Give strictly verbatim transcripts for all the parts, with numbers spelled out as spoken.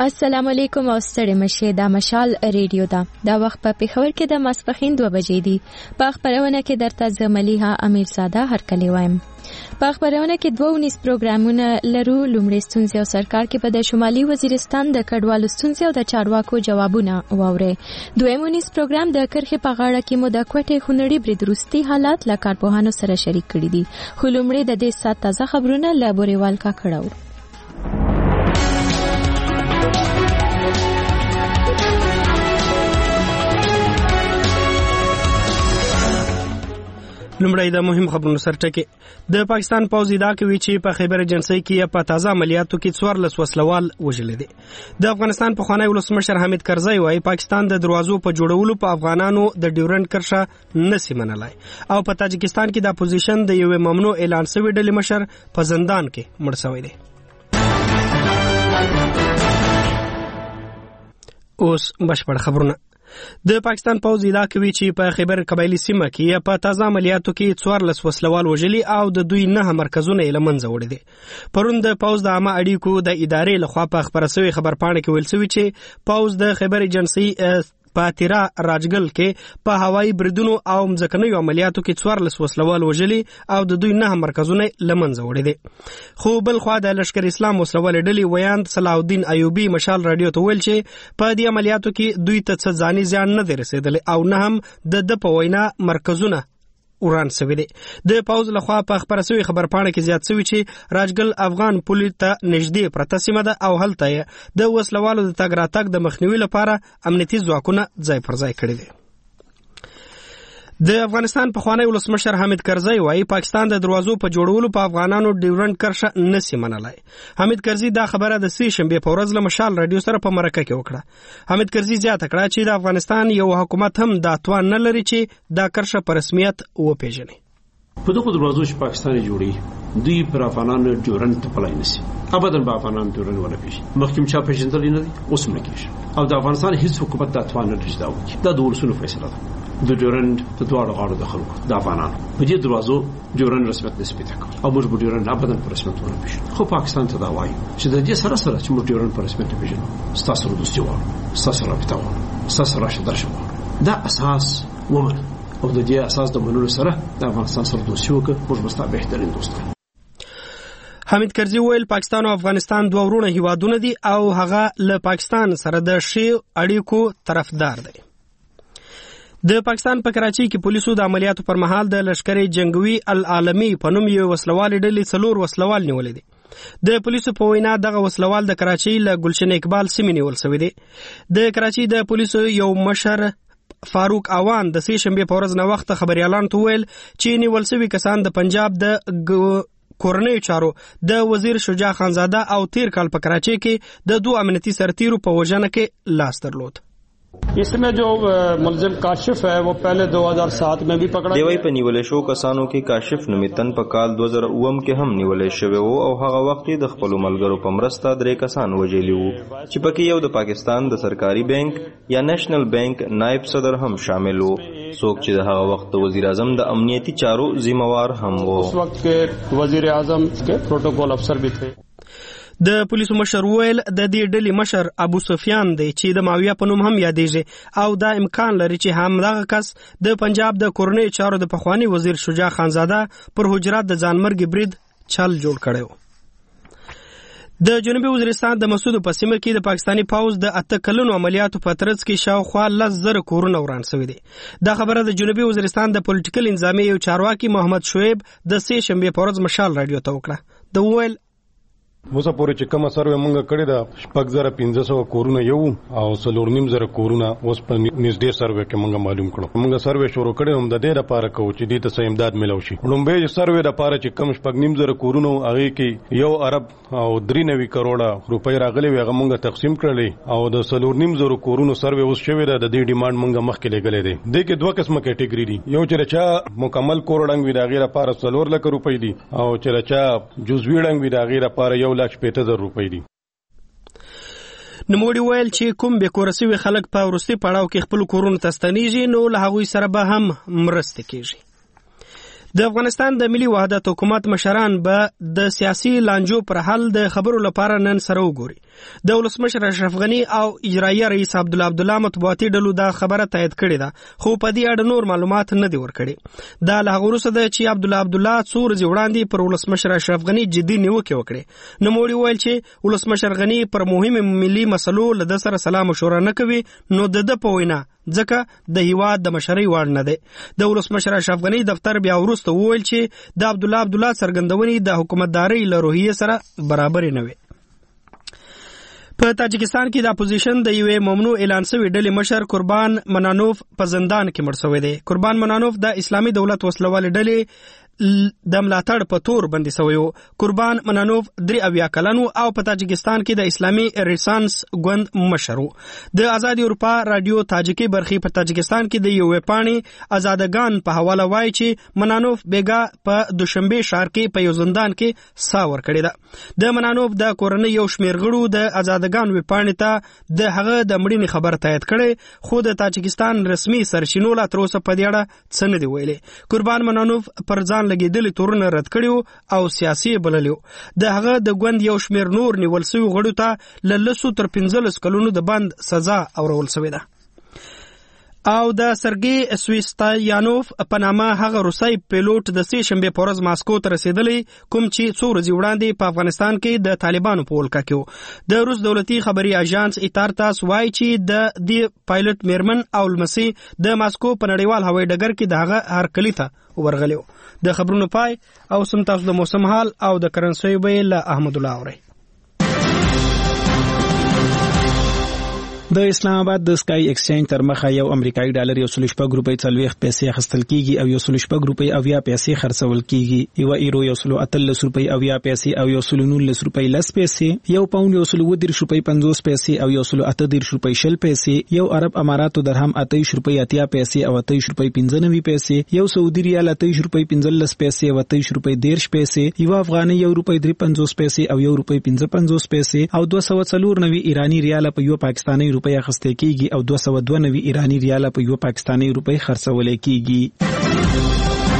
السلام علیکم او ستړي مشه د مشال ریډیو دا د وخت په پیښور کې د ماسپخین دوه بجې دي. په خبرونه کې درته زملیها امیر زاده هرکلی وایم. په خبرونه کې دوه ونیس پروګرامونه لرو. لومړی ستونزې او سرکار کې په د شمالي وزیرستان د کډوالو ستونزې او د چارواکو جوابونه واوري. دویم ونیس پروګرام د کرخې په غاړه کې مو د کوټې خونړي برید وروستي حالات له کارپوهانو سره شریک کړي دي. خو لومړی د دې سات تازه خبرونه له بوريوال کا کړو. لومړی د مهم خبرونو سرټکي د پاکستان پوځ ادعا کوي چې په خیبر ایجنسۍ کې په تازه عملیاتو کې څوارلس وسلوال وژل دي. د افغانستان پخوانی ولسمشر حامد کرزی وايي پاکستان د دروازو په جوړولو په افغانانو د ډیورنډ کرښه نسی منلای او په تاجکستان کې د اپوزیشن د یو ممنوع اعلان شوی ډلې مشر په زندان کې مړ شوی دی. اوس بشپړ خبرونه. د پاکستان پوځ ادعا کوي چې په خیبر قبایلی سیمه کې په تازه عملیاتو کې څوارلس وسلوال وژلي او د دوی نه مرکزونه یې له منځه وړي دي. پرون د پوځ د عامه اړیکو د ادارې لخوا په خبره شوې خبرپاڼه کې ویل شوي چې پوځ د خیبر ایجنسۍ په تیرا راجګل کې په هوایي بریدونو او مځکنیو عملیاتو کې څوارلس وسلوال وژلي او د دوی نه مرکزونه له منځه وړي دي. خو بل خوا د لشکر اسلام وسلوال ډلې ویاند صلاح الدین ایوبی مشال رادیو ته ویل چې په دې عملیاتو کې دوی ته څه ځاني زیان نه دی رسیدلی او نه هم د د په وینا مرکزونه وران شوی دی. د پوځ لخوا په خبره شوې خبرپاڼه کې زیات شوی چې راجګل افغان پولې ته نږدې پرته سیمه ده او هلته یې د وسلوالو د تګ راتګ د مخنیوي لپاره امنیتي ځواکونه ځای پر ځای کړي دي. د افغانستان پخوانی ولسمشر حامد کرزی وايي پاکستان د دروازو په جوړولو په افغانانو ډیورنډ کرښه نسی منلای. حامد کرزی دا خبره د سې شنبه په ورځ له مشال رادیو سره په مرکه کې وکړه. حامد کرزی زیاته کړه چې د افغانستان یو حکومت هم دا توان نه لري چې دا کرښه په رسمیت وپیژني. په دغه دروازو چې پاکستان جوړي دوی پر افغانانو ډیورنډ ته پلای نسی ابدا به افغانانو ډیورنډ ونه پیژني. مخکې چا پیژندل نه دي اوس هم نه کیږي او د افغانستان هیڅ حکومت دا توان نه لري دا وکړي. دا د ولسونو فیصله ده. د ډیورنډ د دواړو غاړو د خلکو د افغانانو په دې دروازو ډیورنډ رسمیت نسبت کول او موږ به ډیورنډ ابدا په رسمیت ونه پیژنو. خو پاکستان ته دا وایي چې د دې سره سره چې موږ ډیورنډ په رسمیت پیژنو ستاسو سره دوستي وکړو ستاسو رابطه وکړو ستاسو راشه درشه وکړو. دا اساس ومنه او د دې اساس د منلو سره د افغانستان سره دوستي وکړو موږ به ستاسو بهترین دوست یو. حامد کرزی ویل پاکستان او افغانستان دوه ورونه هیوادونه دي او هغه له پاکستان سره د ښې اړیکو طرفدار دی. د پاکستان په کراچۍ کې پولیسو د عملیاتو پر مهال د لشکر جنگوي العالمي په نوم یو وسلوال ډلې څلور وسلوال نیولې دي. د پولیسو په وینا دغه وسلوال د کراچۍ له ګلشن اقبال سیمې نیول شوی دی. د کراچۍ د پولیسو یو مشر فاروق اوان د سې شنبه په ورځ نه وخت خبريالانو ته ویل چې نیول شوی کسان د پنجاب د کورنۍ چارو د وزیر شجاع خانزاده او تیر کال په کراچۍ کې د دوه امنیتي سرتیرو په وژنه کې لاس درلود. इसमें जो मुलजिम काशिफ है वो पहले दो हज़ार सात में भी पकड़ा دیوی په نیولې شو کسانو کې کاشف نومیتن په کال دو زره اووم کې هم نیولې شوی وو او هغه وخت د خپل ملګرو په مرسته درې کسان وژلي وو چې پکې یو د پاکستان د سرکاري بانک یا نېشنل بانک نائب صدر هم شامل وو څوک چې د هغه وخت وزیر اعظم د امنیتي چارو ذمہوار هم وو. اس وخت کې وزیر اعظم کے پروتوکول افسر بھی تھے. د پولیسو مشر ویل د دې ډلې مشر ابو سفیان دی چې د ماویه په نوم هم یادېږي او دا امکان لري چې همدغه کس د پنجاب د کورنۍ چارو د پخوانی وزیر شجاع خانزاده پر حجرات د ځانمرګ برید چل جوړ کړو. د جنوبي وزیرستان د مسعود په سیمه کې د پاکستانی پوځ د اته کلونو عملیاتو په ترڅ کې شاوخوا لس زره کورونه وران شوي دي. دا خبره د جنوبي وزیرستان د پولیټیکل انظامي یو چارواکي محمد شعیب د سې شنبه په ورځ مشال رادیو ته وکړه. د ویل اوسه پورې چې کومه سروې مونږ کړې ده شپږ زره پنځه سوه کورونه یو او څلور نیم زره کورونه اوس په نږدې سروې کې مونږ معلوم کړو. مونږ سروې شروع کړې هم د دې لپاره کوو چې دې ته څه امداد ملو شي. لومبۍ سروې لپاره چې کم شپږ نیم زره کورونه هغې کې یو ارب او درې نوي کروړه روپۍ راغلې وي هغه مونږ تقسیم کړلې او د څلور نیم زره کورونو سروې اوس شوې ده. د دې ډیمانډ مونږ مخکې لېږلی دی. دې کې دوه قسمه کیټګري دي. یو چې چا مکمل کور ړنګ وي د هغې لپاره څلور لکه روپۍ دي او چې چا جزوي ړنګ وي د هغې لپاره یو لک شپېته زره روپۍ. نوموړي ویل چې کوم بې کوره شوي خلک په وروستي پړاو کې خپلو کورونو ته ستنېږي نو له هغوی سره به هم مرسته کېږي. د افغانستان د ملي وحدت حکومت مشران به د سیاسي لانجو پر حل د خبرو لپاره نن سره وګوري. د ولسمشر اشرف غنی او اجرایي رئیس عبدالله عبدالله مطبوعاتي ډلو دا خبره تایید کړې ده، خو په دې اړه نور معلومات نه دي ورکړي. دا له هغه وروسته ده چې عبدالله عبدالله څو ورځې وړاندې پر ولسمشر اشرف غنی جدي نیوکې وکړې. نوموړي وویل چې ولسمشر غنی پر مهمو ملي مسلو له ده سره سلا مشوره نه کوي، نو د ده په وینا ځکه د هیواد د مشرۍ وړ نه دی. د ولسمشر اشرف غنی دفتر بیا وروسته وویل چې د عبدالله عبدالله څرګندونې د حکومتدارۍ له روحیې سره برابرې نه وي. په تاجکستان کې د اپوزیشن د یوې ممنوع اعلان شوې ډلې مشر قربان منانوف په زندان کې مړ شوی دی. قربان منانوف د اسلامي دولت وسلوالې ډلې د ملاتړ په تور بندي شوی و. قربان منانوف درې اویا کلن و او په تاجکستان کې د اسلامي ریسانس ګوند مشر و. د آزادي اروپا رادیو تاجکي برخې په تاجکستان کې د یوې پاڼې آزادګان په حواله وایي چې منانوف بیګا په دوشنبه ښار کې په یو زندان کې سا ورکړې ده. د منانوف د کورنۍ یو شمېر غړو د آزادګان ویبپاڼې ته د هغه د مړینې خبر تایید کړی، خو د تاجکستان رسمي سرچینو لا تر اوسه په دې اړه څه نه دي ویلي. قربان منانوف پر ځان لګېدلي تورونه رد کړي او سیاسي بللي. د هغه د ګوند یو شمېر نور نیول شوي غړو ته له لسو تر پنځلس کلونو د بند سزا اورول شوې ده. او د سرګي سویستایانوف په نامه هغه روسي پیلوټ د سې شنبې په ورځ ماسکو ته رسېدلی، کوم چې څو ورځې وړاندې په افغانستان کې د طالبانو په ولکه کې و. د روس دولتي خبري اژانس ایتارتاس وایي چې د دې پایلوټ میرمن او لمسي د ماسکو په نړیوال هوایي ډګر کې د هغه هرکلي ته ورغلی و. د خبرونو پای او سم تاسو د موسم حال او د کرنسۍ بیې له احمد الله اوري. د اسلام آباد د سکای ایکسچینج تر مخه یو امریکایي ډالر یو سل شپږ روپۍ څلوېښت پیسې اخیستل کیږي او یو سل شپږ روپۍ اویا پیسې خرڅول کیږي. یو ایرو یو سل اتلس روپۍ اویا پیسې او یو سل نولس روپۍ لس پیسې، یو پاوند یو سل اووه دېرش روپۍ پنځوس پیسې او یو سل اته دېرش روپۍ شل پیسې، یو عرب اماراتو درهم اتهیش روپۍ اتیا پیسې او اتهیش روپۍ پنځه نوي پیسې، یو سعودي ریال اتهیش روپۍ پنځلس پیسې او اتهیش روپۍ دېرش پیسې، یو افغانۍ یو روپۍ درې پنځوس پیسې او یو روپۍ پنځه پنځوس پیسې او دوه سوه څلور نوي ایراني ریال په یو پاکستاني روپۍ اخیستل کیږي او دوه سوه دوه نوي ایراني ریاله په یو پاکستاني روپۍ خرڅول کیږي.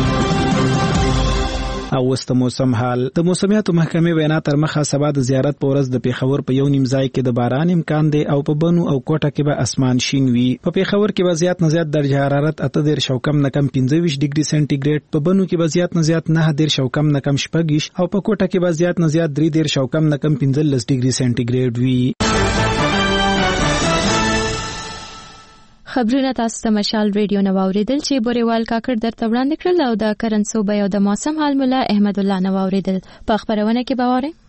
او وست موسم حال. د موسمیاتو محکمې وینا تر مخه سبا د زیارت په ورځ د پیښور په یو نیم ځای کې د باران امکان دی او په بنو او کوټه کې به اسمان شین وي. په پیښور کې به زیات نه زیات درجه حرارت اته دېرش او کم نه کم پنځه ویشت ډیګري سانتیګریډ، په بنو کې به زیات نه زیات نهه دېرش او کم نه کم شپږ ویشت او په کوټه کې به زیات نه زیات درې دېرش او کم نه کم پنځلس ډیګري سانتیګریډ وي. خبرونه تاسو ته مشال ریډیو نو اوریدل چې بوريوال کاکړ درته وړاندې کړل او د کرنسو به او د موسم حال مولا احمد الله نو اوریدل. په خبرونه کې به واره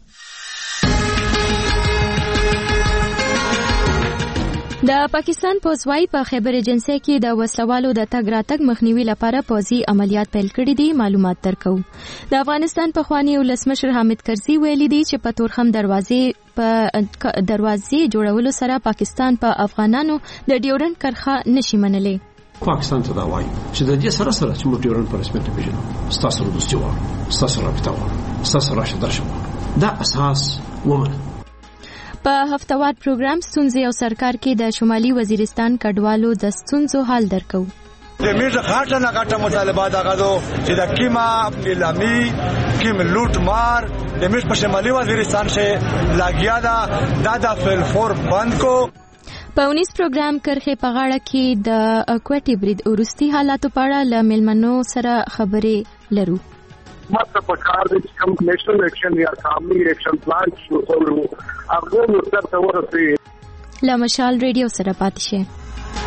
د پاکستان پوځوي په خیبر ایجنسی کې د وسلوالو د تګ راتګ مخنیوي لپاره پوځي عملیات پیل کړي دي. معلومات درکو. د افغانستان پخوانی ولسمشر حامد کرزي ویلي دي چې په تورخم دروازې په دروازې جوړولو سره پاکستان په پا افغانانو د ډیورنډ کرخه نشي منلې. پاکستان ته دا وایي چې د دې سره سره چې موږ ډیورنډ په رسمیت پیژنو، ستاسو سره دوستي وکړو، ستاسو سره رابطه وکړو، ستاسو سره راشه درشه، دا اساس ومنه. په هفتوار پروګرام ستونزې او سرکار کې د شمالي وزیرستان کډوالو د ستونزو حل درکو. د میز غاټه نه غاټه مطالبات هغه چې د کیما نیلامي کیم لوټ مار د میز په شمالي وزیرستان شه لاګیا دا دا د فل فور بند کو. په اونیس پروګرام کرخه په غاړه کې د اکوټي برید ورستي حالاتو په اړه ل ملمنو سره خبرې لرو. مطلب پکار د کوم نیشنل ایکشن یا فاملی ایکشن پلان شروع کولو هغه نو څه ورته لا مشال ریډیو سره پاتې شه.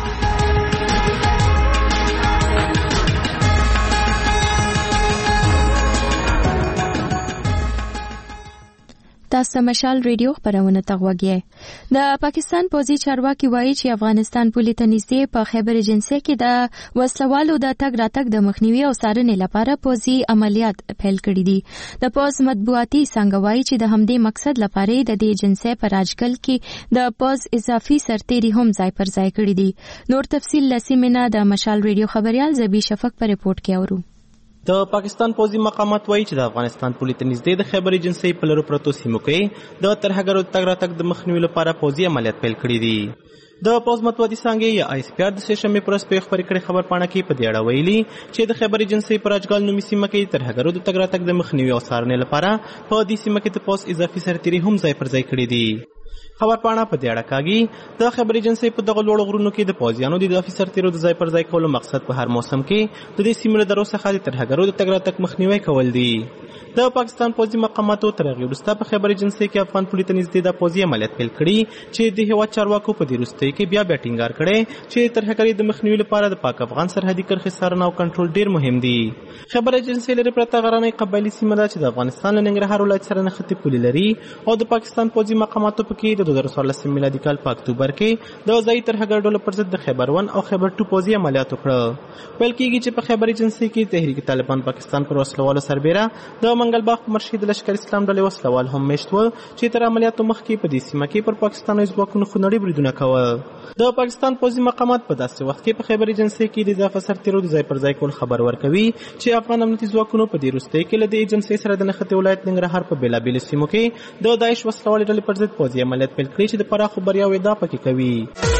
تاسو مشال ریډیو خبرونه تغوږی. د پاکستان پوځي چارواکي وایي چې افغانستان پولیس ته نږدې په خیبر ایجنسی کې د وسلوالو د تګ راتګ د مخنیوي او څارنې لپاره پوځي عملیات پیل کړي دي. د پوځ مطبوعاتي څنګه وایي چې د همدې مقصد لپاره د دې ایجنسی په راجګل کې د پوځ اضافي سرتیري هم ځای پر ځای کړي دي. نور تفصیل لسیمنه د مشال ریډیو خبريال زبی شفق پر ریپورت کې اورو. د پاکستان پوځي مقامات وایي چې د افغانستان پولیس ته نږدې د خیبر ایجنسی په لرو پرتو سیمو کې د ترهګرو تګ راتګ د مخنیوي لپاره پوځي عملیات پیل کړي دي. د پوز متوادي څانګې یا آی اس پی آر د سې شنبې پر ورځ په خبرې کړې خبر پاڼه کې په دې اړه ویلي چې د خیبر ایجنسۍ پر اجګال نومي سیمه کې ترهګرو د تګ راتګ د مخنیوي او څارنې لپاره په دې سیمه کې د پوز اضافي سرتیري هم ځای پر ځای کړي دي. خبر پاڼه په دې اړه کاږي د خیبر ایجنسۍ په دغه لوړو غرونو کې د پوځیانو د اضافي سرتیرو د ځای پر ځای کولو مقصد په هر موسم کې د دې سیمې له درو څخه د ترهګرو د تګ راتګ مخنیوي کول دي. د پاکستان پوځي مقاماتو تر هغې وروسته په خیبر ایجنسۍ کې افغان پولي ته نږدې د پوځي عملیات پیل کړي چې د هېواد چارواکو په دې وروستیو کې بیا بیا ټینګار کړی چې ترهګرۍ د مخنیوي لپاره د پاک افغان سرحدي کرښې څارنه او کنټرول ډېر مهم دي. خیبر ایجنسۍ لرې پرته غرنۍ قبایلي سیمه ده چې د افغانستان له ننګرهار ولایت سره نښتې پولې لري او د پاکستان پوځي مقاماتو پکې د دوه زره څوارلسم میلادي کال په اکتوبر کې د ځایي ترهګر ډلو پر ضد د خیبر ون او خیبر ټو پوځي عملیات وکړه. ویل کېږي چې په خیبر ایجنسۍ کې تحریک طالبان پاکستان پر وسلوالو سربیره د منګل باغ په مرشد لشکر اسلام ډلې وسلوال هم میشت و چې تر عملیاتو مخکې په دې سیمه کې پر پاکستاني ځواکونو خونړي بریدونه کول. د پاکستان پوځي مقامات په داسې وخت کې په خیبر ایجنسۍ کې د اضافه سرتیرو د ځای پر ځای کول خبر ورکوي چې افغان امنیتي ځواکونو په دې وروستیو کې له دې ایجنسۍ سره د نښتې ولایت ننګرهار په بېلابېلو سیمو کې د داعش وسلوالې ډلې پر ضد پوځي عملیات پیل کړي چې د پراخو بریاوو ادعا پکې کوي.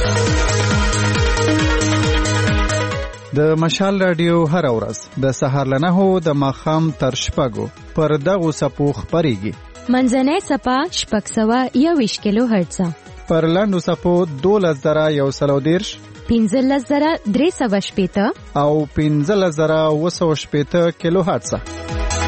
د مشال رادیو هر ورځ د سهار له نهو د ماښام تر شپږو پر دغو څپو خپرېږي. منځنۍ څپه شپږ سوه یوویشت کیلو هرټزه، پر لنډو څپو دولس زره یو سل او دېرش، پنځلس زره درې سوه شپېته او پنځلس زره اوه سوه شپېته کیلو هرټزه.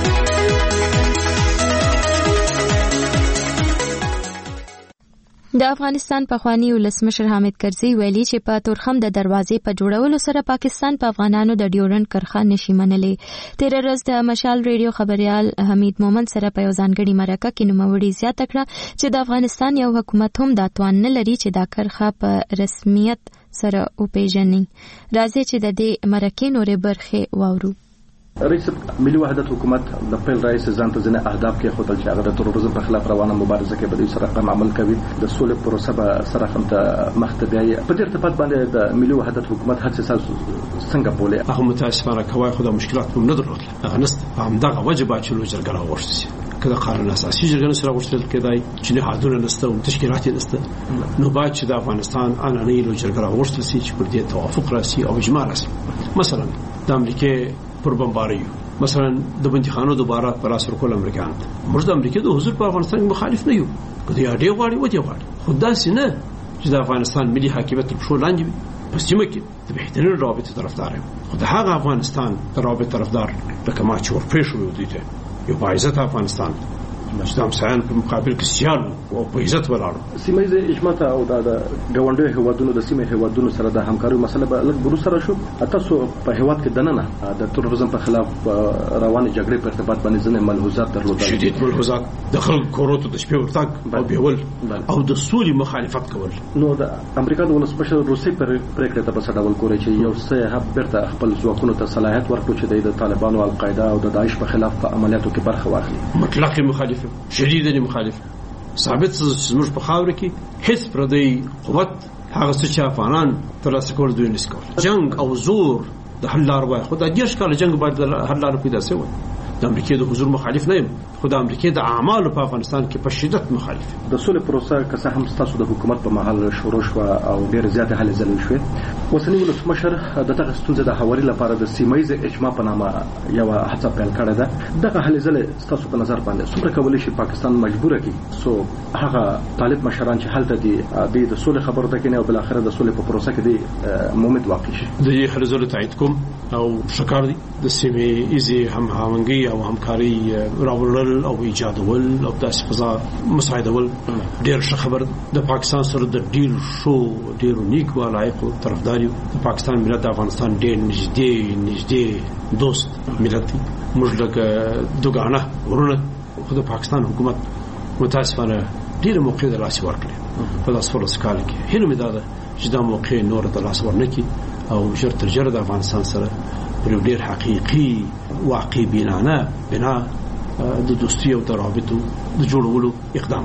د افغانستان پخوانی ولسمشر حامد کرزي ویلي چې په تورخم د دروازې په جوړولو سره پاکستان په افغانانو د ډیورنډ کرښه نشي منلی. تېره ورځ د مشال ریډیو خبریال حمید مومند سره په یو ځانګړي مرکه کې نوموړي زیاته کړه چې د افغانستان یو حکومت هم دا توان نه لري چې دا کرښه په رسمیت سره وپیژني. راځئ چې د دې مرکې نورې برخې واورو. رئیس ملي وحدت حکومت د پیل رئیس ځان ته ځینې اهداف کې خپل چې هغه د تروریزم په خلاف روانه مبارزه کې به سره قام عمل کوي، د سولې پروسه به سره هم ته مخته بیایي. په دې ارتباط باندې د ملي وحدت حکومت هڅې څنګه بولې؟ هغه متاسفانه کوي خو د مشکلات هم نه درلودل. هغه نست همدغه وجه باید چې لوی جرګه راوغوښتل شي. که د قانون اساسي جرګې سره غوښتل کېدای چې نهادونه نسته او تشکیلات یې نسته، نو باید چې د افغانستان عنعنوي لوی جرګه راوغوښتل شي چې پر دې توافق راسي او اجماع راسي. مثلا د امریکې پر بمباریو، مثلا د بندیخانو دوباره پر اثر کول امریکایان ته موږ د امریکا د حضور په افغانستان مخالف نه یو، که دی اړې غواړي و دی غواړي، خو داسې نه چې د افغانستان ملي حاکمیت په شو لاندې وي. په سیمه کې د بهترین رابطې طرفدار یم، خو د هغه افغانستان د رابطې طرفدار لکه ما چې ورپېښ شوی دوی ته یو باعزته افغانستان چې د همسایانو په مقابل کې سیال او په عزت ولاړو. سیمه ییز اجماع او د ګاونډیو هیوادونو د سیمې هیوادونو سره د همکارۍ مسله به لږ برو سره شو. تاسو په هیواد کې دننه د تروریزم په خلاف روانې جګړې په ارتباط باندې ځینې ملحوظات درلودل، شدید ملحوظات، د خلکو کورو ته د شپې ورتګ او بیول او د سولې مخالفت کول. نو د امریکا د ولسمشر روسي پر پریکړه ته په څه ډول ګوري چې یو څه هم بیرته خپل ځواکونو ته صلاحیت ورکړي چې د طالبانو او القاعده او د داعش په خلاف په عملیاتو کې برخه واخلي؟ مطلق مخالف، شدیداً مخالف. ثابت زموږ په خاوره کې هیڅ پردی قوت هغه څه چې افغانان ترلاسه کول دوی نشي کولی. جنگ او زور د حل لار وای، خو د دېرش کاله جنگ باید د حل لار پیدا شي. د امریکا د حضور مخالف نه یم، خو د امریکا د اعمالو په افغانستان کې په شدت مخالف. د سولې پروسه که څه هم ستاسو د حکومت په محل شروع شو او ډېر زیات هلې ځلې شوې، اوسنی ولسمشر د دغه ستونزې د هواري لپاره د سیمه ییز اجماع په نامه یو هڅه پیل کړې ده. دغه هلې ځلې ستاسو په نظر باندې څومره کولی شي پاکستان مجبوره کړي سو هغه طالب مشران چې هلته دي د سولې خبرو ته کېني او بل اخر د سولې په پروسه کې دي مومنت واقع شي؟ د دې هلې ځلې تایید کوم او شکر دي د سیمه ییز همغږي او همکاري راولل او ایجادول او داسې فضا مساعدول ډېر ښه خبر. د پاکستان سره د ډیر شو ډیرو نیک ولایقو طرفداریو. د پاکستان ملت د افغانستان ډېر نږدې نږدې دوست ملت دی. موږ لکه دوګانه ورونه، خو د پاکستان حکومت متاسفانه ډېر موقع د لاس ورکړي په داس فلس کال کې. هیله مې دا ده چې دا موقع نور د لاس ورنکړي او ژر تر ژره د افغانستان سره پر یو ډېر حقیقي واقع بینانه بنا د دوستي او د رابطو د جوړولو اقدام وکړي.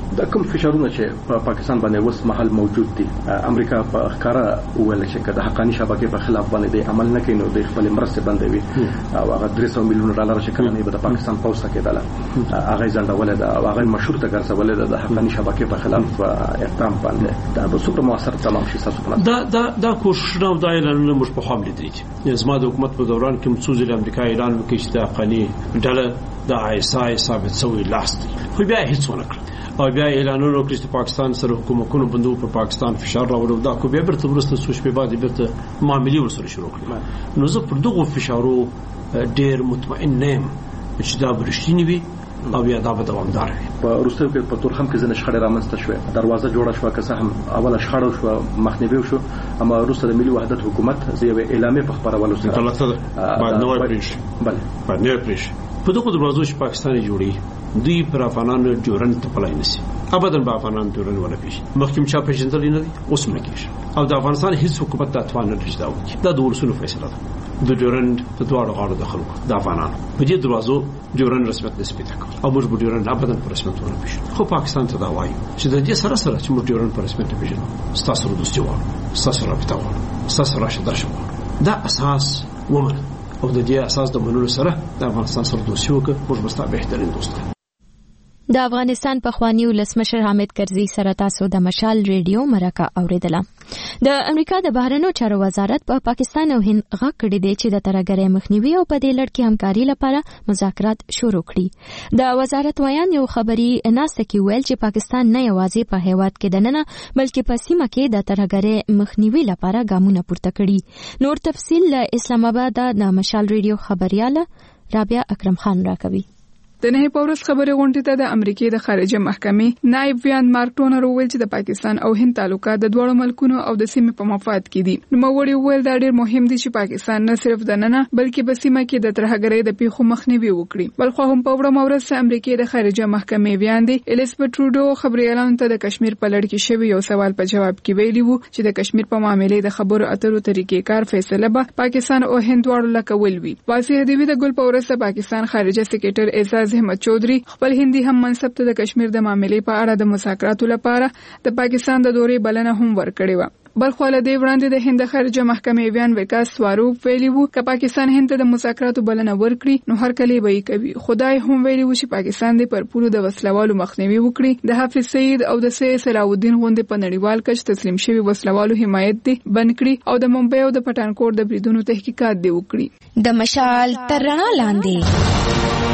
د کوم فشارونه چې په پاکستان باندې اوس مهال موجود دي امریکا په ښکارا ویل چې د حقاني شبکې په خلاف باندې عمل نه کوي نو د خپل مرسته بندوي او هغه درې سوه میلیون ډالر چې کله نه د پاکستان پوسټ کېدله هغه ځنډول ده او هغه مشروط ګرځول ده د حقاني شبکې په خلاف اقدام باندې دا به څومره موثر تمام شي تاسو په دا دا دا کوششونه دا اعلانونه موږ په خام لیدل زما د حکومت په دوران کې څو ځله امریکا اعلان وکړ چې د حقاني ډله د آی اس آی ثابت شوی لاس دی خو بیا هیڅ ونه کړ او بیا اعلانونه وکړي چې پاکستان سره حکومتونو بندو په پاکستان فشار راوړو دا کو بیا برته ورسته څو شپې بعد برته معاملې ورسره شروع کړې نو زه پر دغه فشارو ډېر مطمئن نیم چې دا برښتینی وي او بیا دا به دوامدار وي. په وروستیو کې په تورخم کې ځینې شخړې رامنځته شوې دروازه جوړه شوه که څه هم اوله شخړه شوه مخنیوی شو اما وروسته د ملي وحدت حکومت یوې اعلامیې په خپرولو سره غلطه ده باید نوی پرېږدي بله باید نوی پرېږدي په دغو دروازو چې پاکستان یې جوړوي دوی پر افغانانو ډیورنډ تپلی نه شي ابدا به افغانان ډیورنډ ونه پېژني مخکې چا پېژندلی نه دي اوس هم نه کېږي او د افغانستان هېڅ حکومت دا توان نه لري چې دا وکړي دا د ولسونو فیصله ده د ډیورنډ د دواړو غاړو د خلکو د افغانانو په دې دروازو ډیورنډ رسمیت نسبت کول او موږ به ډیورنډ ابدا په رسمیت ونه پېژنو خو پاکستان ته دا وایي چې د دې سره سره چې موږ ډیورنډ په رسمیت نه پېژنو ستاسو سره دوستي غواړو ستاسو سره رابطه غواړو ستاسو سره راشه درشه غواړو دا اساس ومنه او د دې اساس د منلو سره د افغانستان سره دوستي وکړو موږ به ستا بهترین دوست یو. د افغانستان پخوانی ولسمشر حامد کرزي سره تاسو د مشال ریډیو مرکه اوریدله. د امریکا د بهرنیو چارو وزارت په پا پاکستان او هند غږ کړی دی چې د ترهګرۍ مخنیوي او په دې لړ کې همکاري لپاره مذاکرات شروع کړي. د وزارت ویان یو خبري ناسته کې ویل چې پاکستان نه یوازې په هیواد کې دننه بلکې په سیمه کې د ترهګرۍ مخنیوي لپاره ګامونه پورته کړي. نور تفصیل له اسلام آباد د مشال ریډیو خبرياله رابعه اکرم خان راکوي. د نه پورس خبري غونډې ته د امریکای د خارجه محکمې نائب ویان مارک ټونر ویل چې د پاکستان او هند تعلقات د دوه ملکونو او د سیمې په مفاد کې دي. نو موړي ویل دا ډېر مهم دي چې پاکستان نه صرف د نننه بلکې په سیمه کې د ترهګرۍ د پیښو مخنیوي وکړي. بلخو هم په وړه مورز سره امریکای د خارجه محکمې ویان دي الیزابت ټروډو خبريالانو ته د کشمیر په لړ کې شوی یو سوال په جواب کې ویلي وو چې د کشمیر په معاملې د خبرو اترو طریقې کار فیصله به پاکستان او هند دواړو لکول وي. واسي هدیوی د ګل پورس پاکستان خارجه سکرټر اعزاز احمد چودري خپل هندي هم منصب ته د کشمیر د معاملې په اړه د مذاکراتو لپاره د پاکستان د دورې بلنه هم ورکړې و. بلخواله دی وړاندې د هند خارجه محکمې ویان وکاس سواروف ویلي وو چې پاکستان هند ته د مذاکراتو بلنه ورکړي نو هر کله به یې کوي. خدای هم ویلي وو چې پاکستان د پرپورو د وسلوالو مخنیوي وکړي. د حافظ سعید او د سید صلاح الدین غوندې په نړیوال کچ تسلیم شوی وسلوالو حمایت دی بند کړي او د ممبئی او د پټانکوټ د بریدونو تحقیقات دی وکړي. د مشال تر رڼا لاندې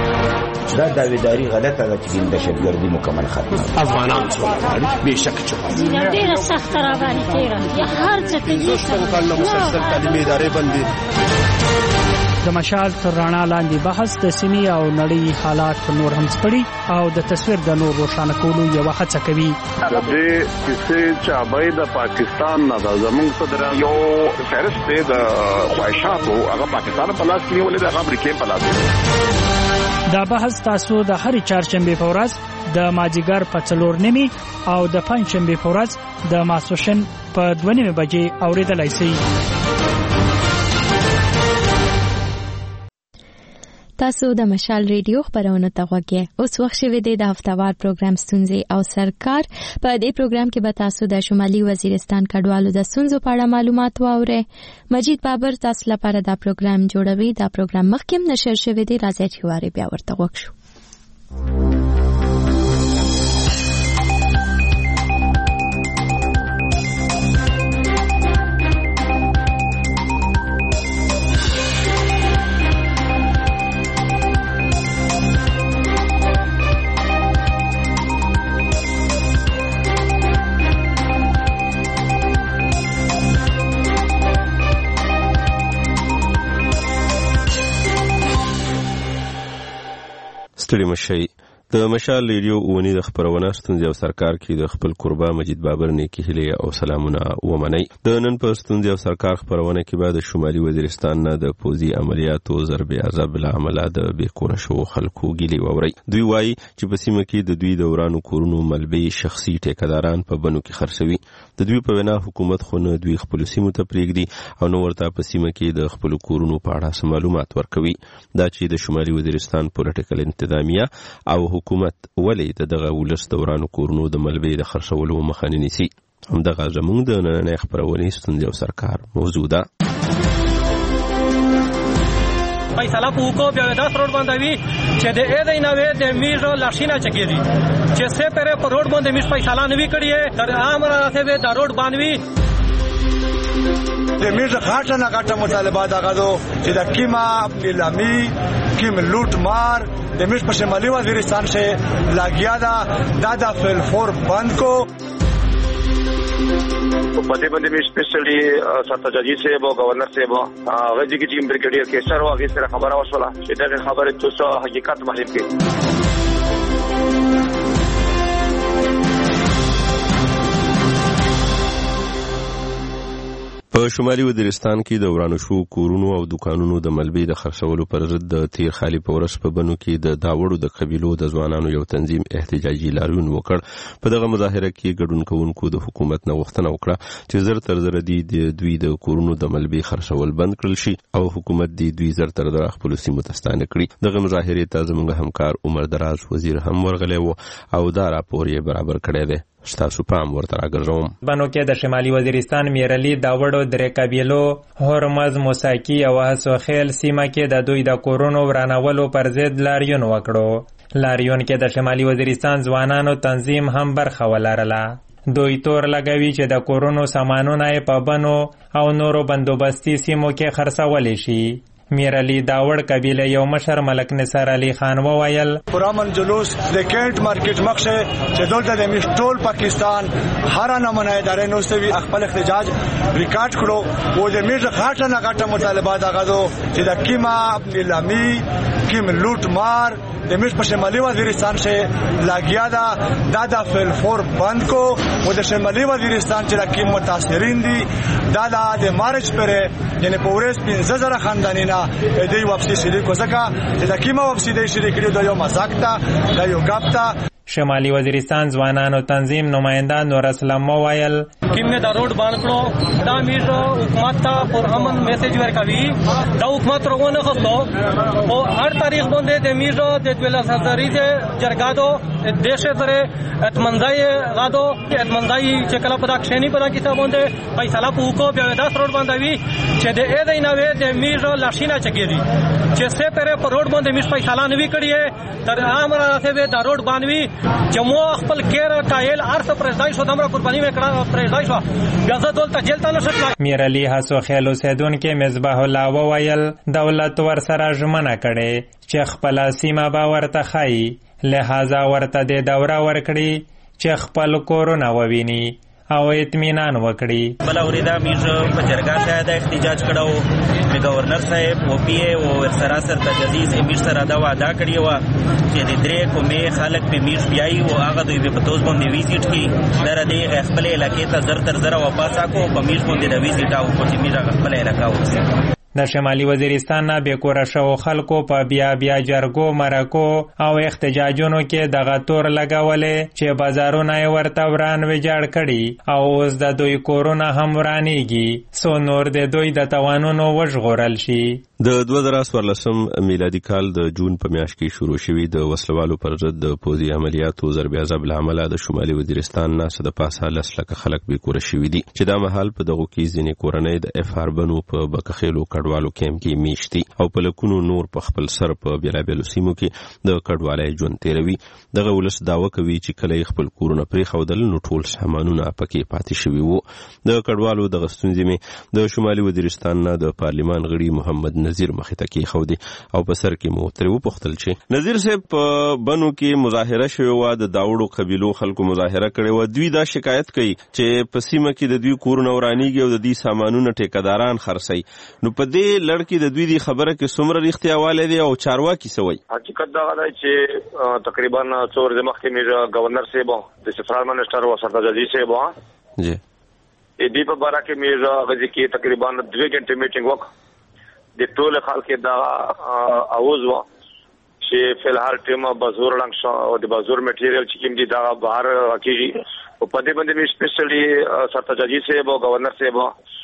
دا داویداری غلطه ده چې د دهشتګردي مکمل ختمه افغانان څو به شک چوي ډیره سخت را باندې تیرا یا هر څه ته دې مکمل مسلسل تعلیمي ادارې باندې د مشال تر رڼا لاندې بحث د سیمې او نړۍ حالات نور هم سپړي او د تصویر د نور روښانه کولو یو هڅه کوي. د دې کیسې چې ابای د پاکستان نه د زمونږ صدر یو فهرست د خواهشاتو هغه پاکستان په لاس کې نیولې د امریکای په لاس. دا بحث تاسو د هرې چهارشنبه په ورځ د مازیګر په څلور نیمي او د پنځشنبه په ورځ د ماسوشن په دوه نیمه بجې اوریدلای شئ. تاسو د مشال ریډیو خبرونه ته غوږی اوس وخت شوی دی د هفتهوار پروګرام ستونزې او سرکار. په دې پروګرام کې به تاسو د شمالي وزیرستان کډوالو د ستونزو په اړه معلومات واورئ. مجید بابر تاسو لپاره دا پروګرام جوړوي. دا پروګرام مخکې نشر شوی دی راځي چې واره بیا ورته غوږ شو. ستړي مشي د مشال ریډیو اونی د خبرونه ستونزې او سرکار کې د خپل قربا مجید بابر نیکی هلي او سلامونه ومني. د نن په ستونزې او سرکار خبرونه کې بعد شمالي وزیرستان نه د پوزي عملیاتو ضرب عذاب العمل د بیکونه شو خلکو ګيلي ووري. دوی وایي چې په سیمه کې د دوی دورانو کورونو ملبي شخصي ټیکداران په بنو کې خرڅوي. د دوی په وینا حکومت خو نه دوی خپل سیمو ته پریږدي او نو ورته په سیمه کې د خپل کورونو په اړه معلومات ورکوي. دا چې د شمالي وزیرستان پولیټیکل انتظامیه او حکومت ولې د دغه ولس د ورانو کورونو د ملبې د خرڅولو مخه نه نیسي. همدغه زموږ د نننۍ خپرونې ستونزې او سرکار موضوع ده. فیصله په وکړو بیا داس روډ باندې وي چې د اې د نوې د میژ لاشینه چکیږي چې سه پره په روډ باندې میژ فیصله نوي کړی تر امر راته به د روډ باندې د میژ غاټه نه غاټه مطالبات هغه دو چې د کیما نیلامی کیم لوټ مار د میژ په شمالي وزیرستان سے لاګیا دا دادا فل فور بند کو پدې باندې مې سپیشلی سرتاجي سے بو گورنر سے بو غږی کې چې بریګیډیر کیسر واغې سره خبره وشوله چې دا خبره تاسو حقیقت معلوم کړي. په شمالي وزیرستان کې د ورانو شو کورونو او دکانونو د ملبې د خرڅولو پر ضد د تیر خالي پورس په بنو کې د داوړو د قبيلو د ځوانانو یو تنظیم احتجاجي لاریون وکړ. په دغه مظاهره کې ګډون کوونکو د حکومت نه غوښتنه وکړه چې زر تر زر دي د دوی د کورونو د ملبې خرڅول بند کړل شي او حکومت دې دوی زر تر زر خپل سیمو ته ستانه کړي. دغه مظاهره ته زموږ همکار عمر دراز وزیر هم ورغلی و او دا راپور یې برابر کړی دی. ستاسو پام ورته راګرځوم. بنو کې د شمالي وزیرستان میرلی داوړو درې قبیلو هرمز موساکی او هسوخیل سیمه کې د دوی د کورونو ورانولو پر ضد لاریون وکړو. لاریون کې د شمالي وزیرستان ځوانانو تنظیم هم برخه ولرله. دوی تور لګوي چې د کورونو سامانونه په بنو او نورو بندوبستي سیمو کې خرڅول شي. میرلی داوړ قبیله یو مشر ملک نصر علی خان وویل پرامن جلوس د کینټ مارکیټ مخشه چې دلته د میشټول پاکستان هر نمونه ادارې نو سوي خپل احتجاج ریکارډ کړو او د میژ غاټه نه غاټه مطالبات هغه دو چې د کیما نیلامی کیم لوټ مار د میژ په شمالي وزیرستان سے لاګیا دا دادا فل فور بند کو او د شمالي وزیرستان چې د کیم متاثرین دي دادا د مارچ پر یعنی پورس پنځه زره خاندانینا دې واپسی شریک وسکا چې د کیما واپسی دې شریک کړي د یو مزاق تا د یو غاب تا. شمالي وزیرستان ځوانانو تنظیم نماینده نور اسلام موایل کیمه دا روډ باندې کړو دا میژ حکومت ته پر امن میسج ورکوي دا حکومت روونه خستو او هر تاریخ باندې د میژ د دوله سرداری د جرګادو دیش سره اتمنځای غادو اتمنځای چې کله په دښنی په دغه باندې فیصله وکړو بیا داس روډ باندې وي چې د اې د نوې د میژ لاشینه چکیږي چې سه پره په روډ باندې میژ فیصله نوي کړی تر امر راته به دا روډ باندې جمو خپل کیر ټایل ارث پرځای شو دمر قرباني وکړه پرځای شو بیا زه دلته جیل ته نشم. میرلی هسو خیلو سیدون کې مصباح الله وویل دولت ور سره ژمنه کړي چې خپل سیمه به ورته خایي لہذا ورته د دوره ورکړي چې خپل کورونه وویني او اطمینان وکړي. بل اوریدا میژ په جرګه شاید احتجاج کړو د گورنر صاحب او پی او سراسر تجدید میژ سره دا وعده کړی و چې د درې کومې خلک په میژ بیاي او هغه دوی په توس باندې ویزیټ کی در دې خپل علاقې ته زر تر زر واپس کو په میژ باندې د ویزیټ او په میژ خپل علاقې وځي. د شمالي وزیرستان نه بیکوره شو خلکو په بیا بیا جرګو مرکو او احتجاجونو کې دغه تور لګولې چې بازارونه یې ورته وران ویجاړ کړي او اوس د دوی کورونه هم ورانېږي څو نور د دوی د توانونو وژغورل شي. د دوه زره څوارلسم میلادي کال د جون په میاشت کې شروع شوی د وسلوالو پر ضد د پوځي عملیاتو ضرب عذاب له امله د شمالي وزیرستان نه څه د پاسه لس لکه خلک بیکوره شوي دي چې دا مهال په دغو کې ځینې کورنۍ د اف آر بنو په بکخیلو کډوالو کیمپ کې میشت دي او په لکونو نور په خپل سر په بېلابېلو سیمو کې د کډوالۍ ژوند تېروي. دغه ولس دعوه کوي چې کله یې خپل کورونه پرېښودل نو ټول سامانونه پکې پاتې شوي وو. د کډوالو دغه ستونزې مې د شمالي وزیرستان نه د پارلمان غړي محمد نذیر مخې ته کېښودې او په سر کې مو ترې وپوښتل چې نذیر صاحب په بنو کې مظاهره شوې وه د داوړو قبیلو خلکو مظاهره کړې وه دوی دا شکایت کوي چې په سیمه کې د دوی کورونه ورانېږي او د دوی سامانونه ټیکهداران خرڅوي. نو په دې لړ کې د دوی د خبره کې څومره رښتیا والی دی او چارواکي څه وایي؟ حقیقت دغه دی چې تقریبا څو ورځې مخکې مې ګورنر صاحب د سفرال منسټر و سرتاج صاحب جی دې په باره کې مې غږ کې تقریبا دوه غنټې میټینګ وکړ د ټول خلک دا اواز و چې فلحال ټیم بازور لنګ شو او د بازور میټیریل چې کوم دي دا بهر کیږي او په دې باندې مې سپیشلی سرتاج صاحب او گورنر صاحب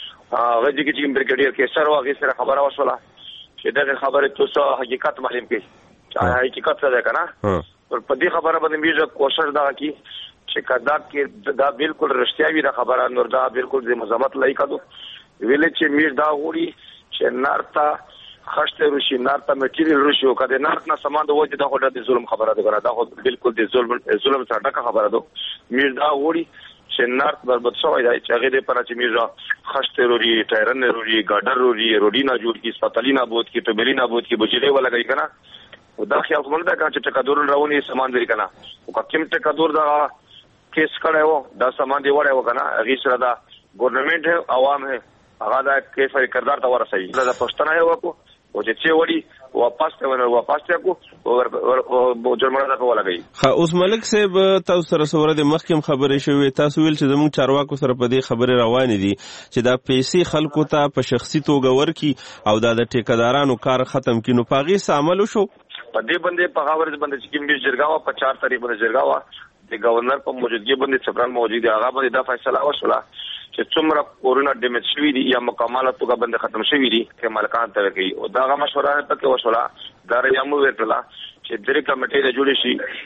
هغه دې چې بریګیډیر کیسر واغې سره خبره وشوله چې دا خبره تاسو حقیقت معلوم کړي چې حقیقت څه ده کنه په دې خبره باندې میږه کوشش دا کی چې کدا کې دا بالکل رښتیا وي دا خبره نور دا بالکل د مزامت لای کړو ویل چې میر دا وړي چې نارتا خشته روشي نارتا مټیریل روشي او کده نارت نه سامان د وجه دا هوټه د ظلم خبره ده دا بالکل د ظلم ظلم سره ډکه خبره ده میر دا وړي چې نارت برباد شوی دی چې هغه د پر چې میږه خشته روري ټایرن روري ګاډر روري روډینا جوړ کی سپتالینا بوت کی ټبلینا بوت کی بجلی ولا کوي کنه او دا خیال کوم دا چې ټکادور راونی سامان لري کنه او کوم ټکادور دا کیس کړو دا سامان دی وړه وکنه هغه سره دا ګورنمنت ہے عوام ہے هغه دا کیف کردار ته ورسېږي دا پښتنه یو کو او چې چې وړي واپس ته ونه واپس ته کو او جرمانه دا کوله کوي خا اوس ملک صاحب تاسو سره سره د مخکم خبرې شوې تاسو ویل چې زموږ چارواکو سره په دې خبره روان دي چې دا پیسې خلکو ته په شخصي توګه ورکي او دا د ټیکدارانو کار ختم کینو پاغي عمل وشو په دې باندې په خبره باندې چې کوم جرګاوه په چار تاریخ باندې جرګاوه د گورنر په موجودګي باندې صبران موجود دی هغه باندې دا فیصله وشوله چې څومره کورونا ډیمیج شوی دی یا مکمله توګه باندې ختم شوی دی چې مالکان ته کوي او دا غو مشوره پکې وشوله دا ریامو ورتلا چې درې کمیټې د جوړې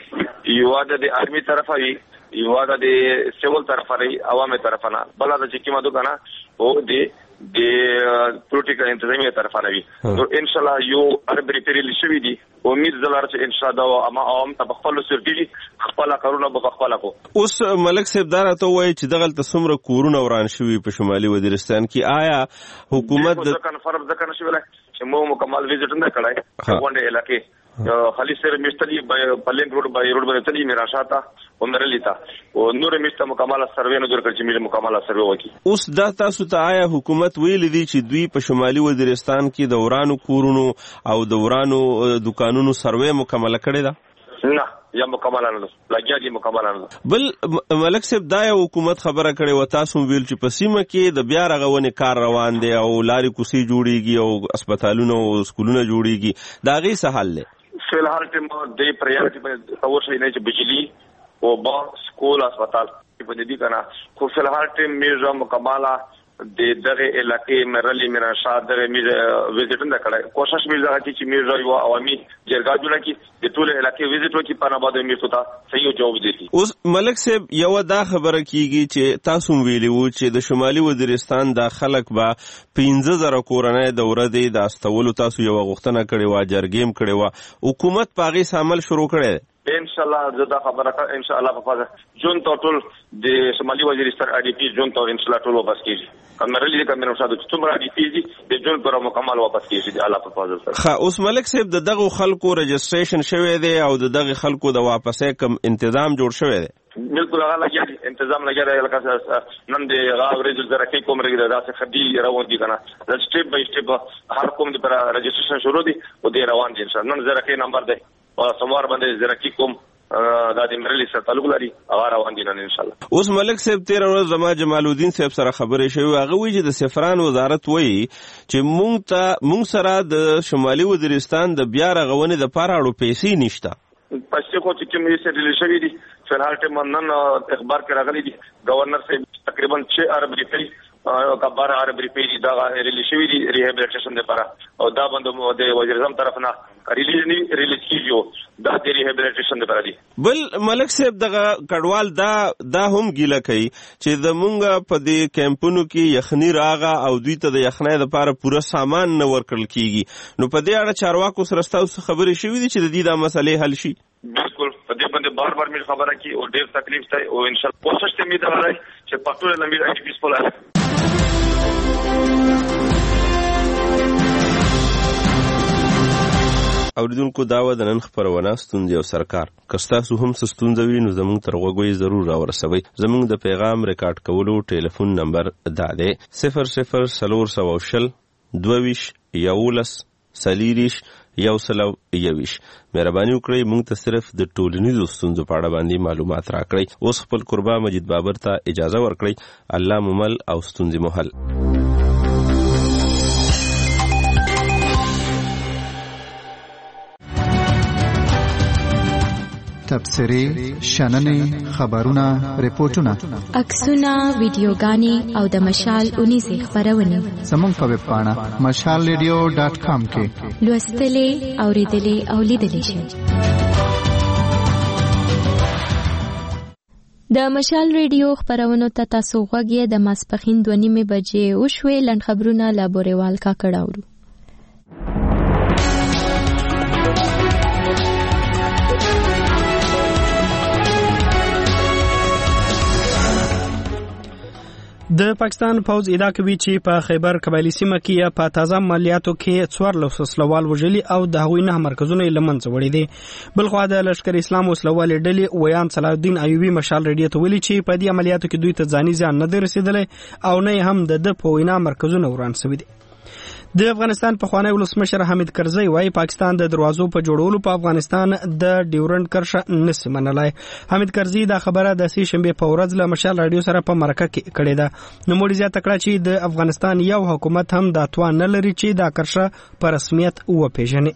شي یو د آرمي طرفه وي یو د سیول طرفه لري عوامي طرفه نه بل د چې کیمه دوکنه او د د پروتیکل انتظامی طرفه نه وي نو ان شاء الله یو اربري پیری شوی دی امید زلار چې ان شاء الله اما عوام ته خپل سرتي خپل کارونه به خپل کو اوس ملک صاحب دا راته وایي چې دغه تسمره کورونه وران شوی په شمالي وزیرستان کې آیا حکومت د کنفرم ځکه نشوي چې مو مکمل ویزټ نه کړای غونډه علاقې خالي سره مستلی پلین روډ بای روډ باندې تلی میرا شاته عمر لیتا او نور مست مکمل سروې نه جوړ کړ چې میره مکمل سروې وکي اوس دا تاسو ته آیا حکومت ویل دي چې دوی په شمالي وزیرستان کې د ورانو کورونو او د ورانو دکانونو سروې مکمل کړي ده نه یا مکمل نه لګیا دي مکمل نه بل ملک صاحب دا یو حکومت خبره کړي و تاسو ویل چې په سیمه کې د بیا رغونې کار روان دی او لاري کوسي جوړيږي او هسپتالونه او سکولونه جوړيږي دا غي څه حل دی فی الحال ټیم د پریارټي په تور شي نه چې بجلی او با سکول هسپتال په دې کنه خو فی الحال ټیم میرزا مکمله د دغه علاقې مرلی میرا شاده میرا وزټ نه کړای کوشش میرزا چې میرزا یو عوامي جرګه جوړه کی د ټول علاقې وزټ وکي په نامه د میرزا ته صحیح جواب دي اوس ملک صاحب یو دا خبره کیږي چې تاسو ویلی وو چې د شمالي وزیرستان د خلک با پنځه زره کورنۍ دوره دی د استولو تاسو یو غوښتنه کړې و جرګیم کړې و حکومت پاغي عمل شروع کړي ان شاء الله زدا خبره ان شاء الله په فاز جون ټول د شمالي وزیرستان اډي پی جون ټول ان شاء الله ټول واپس کیږي کمرلی د کمنو شاده څومره اډي پی دي د جون پر مکمل واپس کیږي د الله په فاز سره خا اوس ملک صاحب د دغه خلکو رجسټریشن شوی دی او د دغه خلکو د واپسې کم تنظیم جوړ شوی دی بالکل هغه لګیا دي تنظیم لګیا دی لکه نن د غاوري د زرکې کوم رګي داسې خدي روان دي کنه د سټیپ بای سټیپ هر کوم د پر رجسټریشن شروع دي او د روان دي ان شاء الله نن زرکې نمبر دی او سموار باندې زرکې کوم دا د مرلی سره تعلق لري هغه روان دي نن ان شاء الله اوس ملک صاحب تیر ورځ زما جمال الدین صاحب سره خبرې شوی هغه وی چې د سفران وزارت وایي چې مونږ ته مونږ سره د شمالي وزیرستان د بیا رغونې د پاره اړو پیسې نشته پښې خو چې کوم یې سره شوی دي فلحال ټیم نن اخبار کې راغلي دي گورنر صاحب تقریبا छह ارب روپۍ او کا بارہ ارب روپۍ دا ریلیز شوی دي ریهابلیټیشن لپاره او دا باندې د وزیر اعظم طرف نه ریلیز نه ریلیز کیږي دا د ریهابلیټیشن لپاره دي بل ملک صاحب دغه کډوال دا دا هم ګیله کوي چې د مونږ په دې کیمپونو کې یخنی راغه او دوی ته د یخنۍ لپاره پوره سامان نه ورکړل کیږي نو په دې اړه چارواکو سره تاسو خبرې شوې دي چې د دې د مسلې حل شي بالکل په دې باندې بار بار مې خبره کی او ډېر تکلیف ته او ان شاء الله کوشش ته مې دا راځي چې پټول نه مې اټ پیس پولا اوریدونکو داوا د نن خبرونه ستونزې او سرکار کستاسو هم ستونزوي نو زموږ تر وګوي ضرور راورسوي زموږ د پیغام ریکارډ کولو ټلیفون نمبر دا دی صفر صفر سلور سو شل دویش یولس سلیریش یو سلو یویش مهرباني وکړئ موږ ته صرف د ټولنیزو ستونزو په اړه باندې معلومات راکړئ اوس خپل قربا مجید بابر ته اجازه ورکړئ الله ممل او ستونزې محل تبصری شننې خبرونه ریپورتونه عکسونه ویډیوګانې او د مشال اونیزه خبرونه زموږ په ویب پاڼه مشال ریډیو ډاټ کام کې لوستلې اوریدلې او لیدلې شئ د مشال ریډیو خبرونو ته تاسو غوږی د ماسپخین دوه نیمې بجې وشوې. لنډ خبرونه له بوریوال کاکړ اورو. د پاکستان پوز ادعا کوي چې په خیبر قبایلی سیمه کې په تازه عملیاتو کې څوارلس وسلوال وژلي او د هغوی نه مرکزونه یې له منځه وړي دي. بلخوا د لشکر اسلام وسلوالې ډلې ویان صلاح الدین ایوبي مشال ریډیو ته ویلي چې په دې عملیاتو کې دوی ته ځاني زیان نه دی رسېدلی او نه هم د ده په وینا مرکزونه وران شوي دي. د افغانستان پخوانی ولسمشر حامد کرزی وايي پاکستان د دروازو په جوړولو په افغانستان د ډیورنډ کرښه نشي منلای. حامد کرزی دا خبره د سې شنبې په ورځ له مشال رادیو سره په مرکه کې کړې ده. نو موږ زیاته کړه چې د افغانستان یو حکومت هم دا توان نه لري چې دا کرښه په رسمیت وپیژني.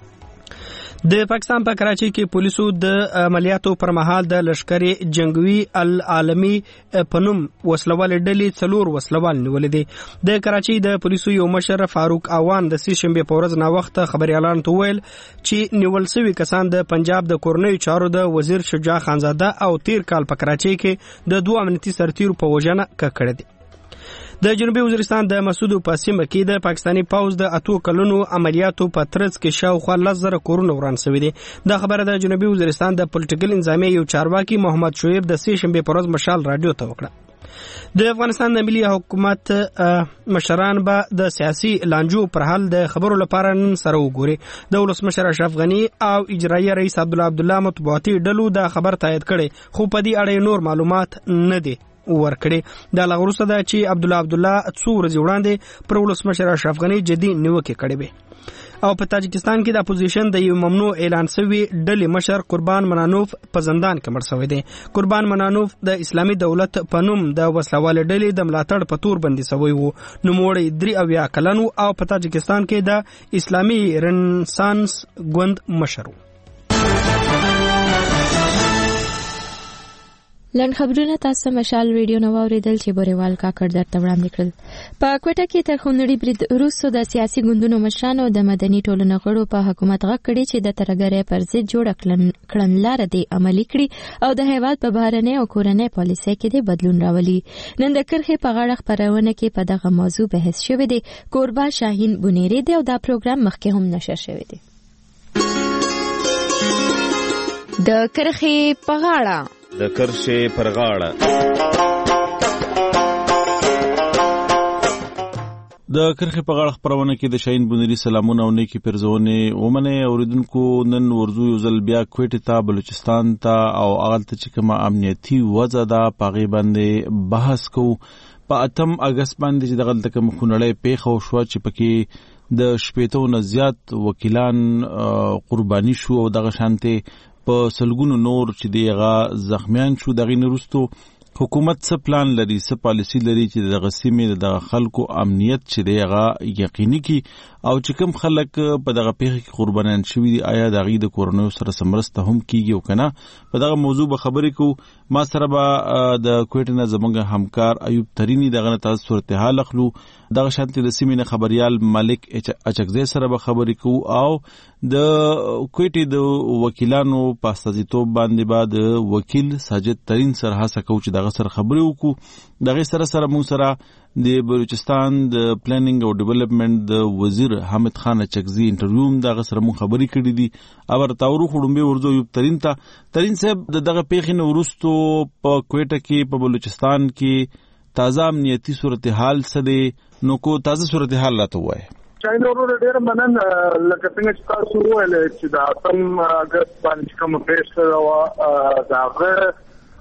د پاکستان په کراچۍ کې پولیسو د عملیاتو پر مهال د لشکر جنگوي العالمي پنوم وسلوال ډلې څلور وسلوال نیولې دي. د کراچۍ د پولیسو یو مشر فاروق اوان د سې شنبې په ورځ نا وخت خبريالان ته ویل چې نیول شوی کسان د پنجاب د کورنۍ چارو د وزیر شجاع خانزاده او تیر کال په کراچۍ کې د دوه امنیتي سرتیرو په وژنه ککړه دي. د جنوبي وزیرستان د مسعود په سیمه کې د پاکستانی پوز د اتو کلونو عملیاتو په ترڅ کې شاوخوا لس زره کورونه وران شوي دي. دا خبره د جنوبي وزیرستان د پولیټیکل انظامیه یو چارواکي محمد شعیب د سې شنبې په ورځ مشال رادیو ته وکړه. د افغانستان د ملي حکومت مشران به د سیاسي لانجو پر حل د خبرو لپاره نن سره وګوري. د ولسمشر اشرف غنی او اجرایي رئیس عبدالله عبدالله مطبوعاتي ډلو دا خبر تایید کړي خو په دې اړه نور معلومات نه دي ورکړي. دا لغروسه ده چې عبدالله عبدالله څو ورځې وړاندې پر ولسمشر اشرف غنی جدي نیوکې کړې وې. او په تاجکستان کې د اپوزیشن د یو ممنوع اعلان شوی ډلې مشر قربان منانوف په زندان کې مړ شوی دی. قربان منانوف د اسلامي دولت په نوم د وسلوال ډلې د ملاتړ په تور بندي شوی وو. نوموړی درې اویا کلن او په تاجکستان کې د اسلامي رنسانس ګوند مشر وو. لنډ خبرونه تاسو مشال ریډیو نو اوریدل چې بوریوال کاکړ درته وړاندې کړل. په کوټه کې تر خونړي برید وروسته د سیاسي ګوندونو مشرانو د مدني ټولنې غړو په حکومت غږ کړی چې د ترګرې پر ضد جوړ کړنلاره دی عملي کړي او د هیواد په بهرنۍ او کورنۍ پالیسۍ کې د بدلون راولي. نن د کرخې په غاړه خبرونه کې په دغه موضوع بحث شوی دی. کوربا شاهین بونیری دی او دا پروګرام مخکې هم نشر شوی دی. د کرخې په غاړه د کرښې پر غاړه د کرخې په غاړه خبرونه کې د شاهین بونیری سلامونه او نیکی پرزونه ومنه اوریدونکو. نن ورزو یو ځل بیا کوټه ته بلوچستان ته او اغلت چې کومه امنیتي وضع ده پاغي باندې بحث کو. په اتم اگست باندې چې دغه تک مخونړې پیښه شو چې پکې د شپېتو نه زیات وکیلان قرباني شو او دغه شانته په سلګونو نور چې دیغه زخمیان شو. دغه نورستو حکومت څه پلان لري څه پالیسی لري چې د غسیمې د خلکو امنیت چې دیغه یقیني کی او چې کوم خلک په دغه پیښه کې قربانیان شوي دي آیا دغه د کورونو سره سمرسته هم کیږي او کنه. په دغه موضوع به خبرې کو. ما سره به د کوټه نه زمونږ همکار ایوب ترینی دغه تاسو صورتحال اخلو. دغه شانتي د سیمینه خبريال مالک اچکزی سره به خبرې کو او د کوټه د وکیلانو په استازیتوب باندې بعد وکیل ساجد ترین سره هڅه کوي چې دغه سره خبرې وکړو. دغه سره سره مو سره د بلوچستان د پلانینګ او ډیولپمنٹ د وزیر حامد خان اچکزی انټرویو دغه سره مو خبرې کړې دي. اور تاورو خړمبه ورځو یو ترین ته ترین صاحب دغه پیښې نو ورستو په کوټه کې په بلوچستان کې تازه امنیتي صورتحال څه نو کو تازه صورتحال راته وای. چاین ورو ډیر منن لکه څنګه چې تاسو وویل چې دا اتم اگست باندې کوم پیښه راو داغه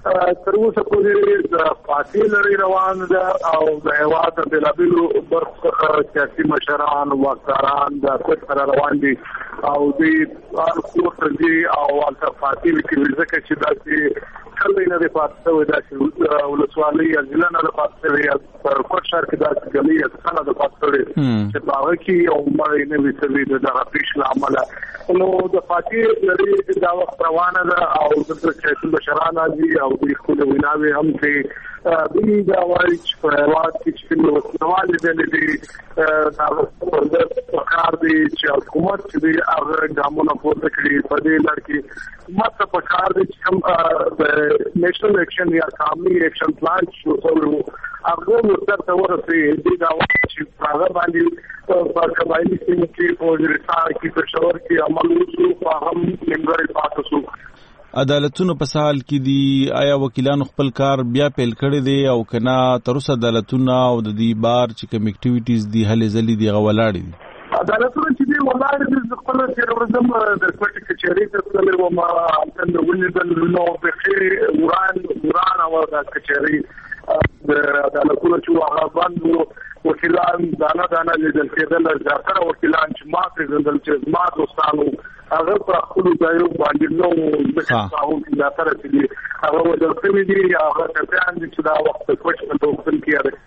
تر اوسه پورې د پاتې لري روان ده او د هیواد د بلابلو برخه سیاسي مشران وکړان د کوټ روان دي او د ارکوټ دي او د پاتې کې ځکه چې داسې کله نه د پاتې د چې ولسوالۍ ځله نه د پاتې پر کوټ شهر کې د ځلې څخه د پاتې چې باغ کې او مړ نه وسوي د پیښ عمله نو د پاتې لري دا وخت روانه ده او د سیاسي مشران دي او د خپل ویناوي هم چې دوی دا وایي چې په هیواد کې چې نو نوال دي دي دا په پکار دی چې حکومت چې هغه ګامونه پورته کړي په دې لړ کې حکومت ته پکار دی چې کوم د نیشنل اکشن یا قومي اکشن پلان شو ورو هغه ورته ورسې دي دا چې هغه باندې په قبایلی سیمو کې په ځای کې په شور کې عمل وشو په هم نیمګړی پاتې شو. عدالتونو په سال کې دي آیا وکیلانو خپل کار بیا پیل کړی دی او کنه تر اوسه عدالتونه او د دې بار چې کوم اکټیویټیز دي هلې ځلې دي غولاړي دي عدالتونه چې دی ولاړ دي خپل تیروریزم د کوټ کچېری ته تلل و ما د ولې نو په خیر وران وران او د کچېری د عدالتونو چې هغه باندې وکیلان دانا دانا لیدل کېدل ځکه وکیلان چې ماته زندل چې ما دوستانو هغه په خپل ځایو باندې نو د تاسو د اثر چې هغه ودل کړی دی هغه ته بیان چې دا وخت کوچ په توګه کې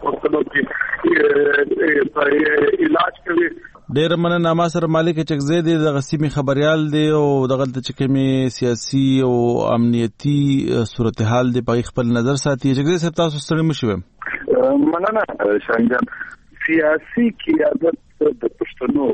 علاج کوي. ډېر مننه ما سره مالک چکزی دی د غسیمي خبريال دی او دغه چې کومي سیاسي او امنیتي صورتحال دی په خپل نظر ساتي. چکزی صاحب تاسو ستړي مشوم. مننه شنجان. سیاسي قیادت د پښتنو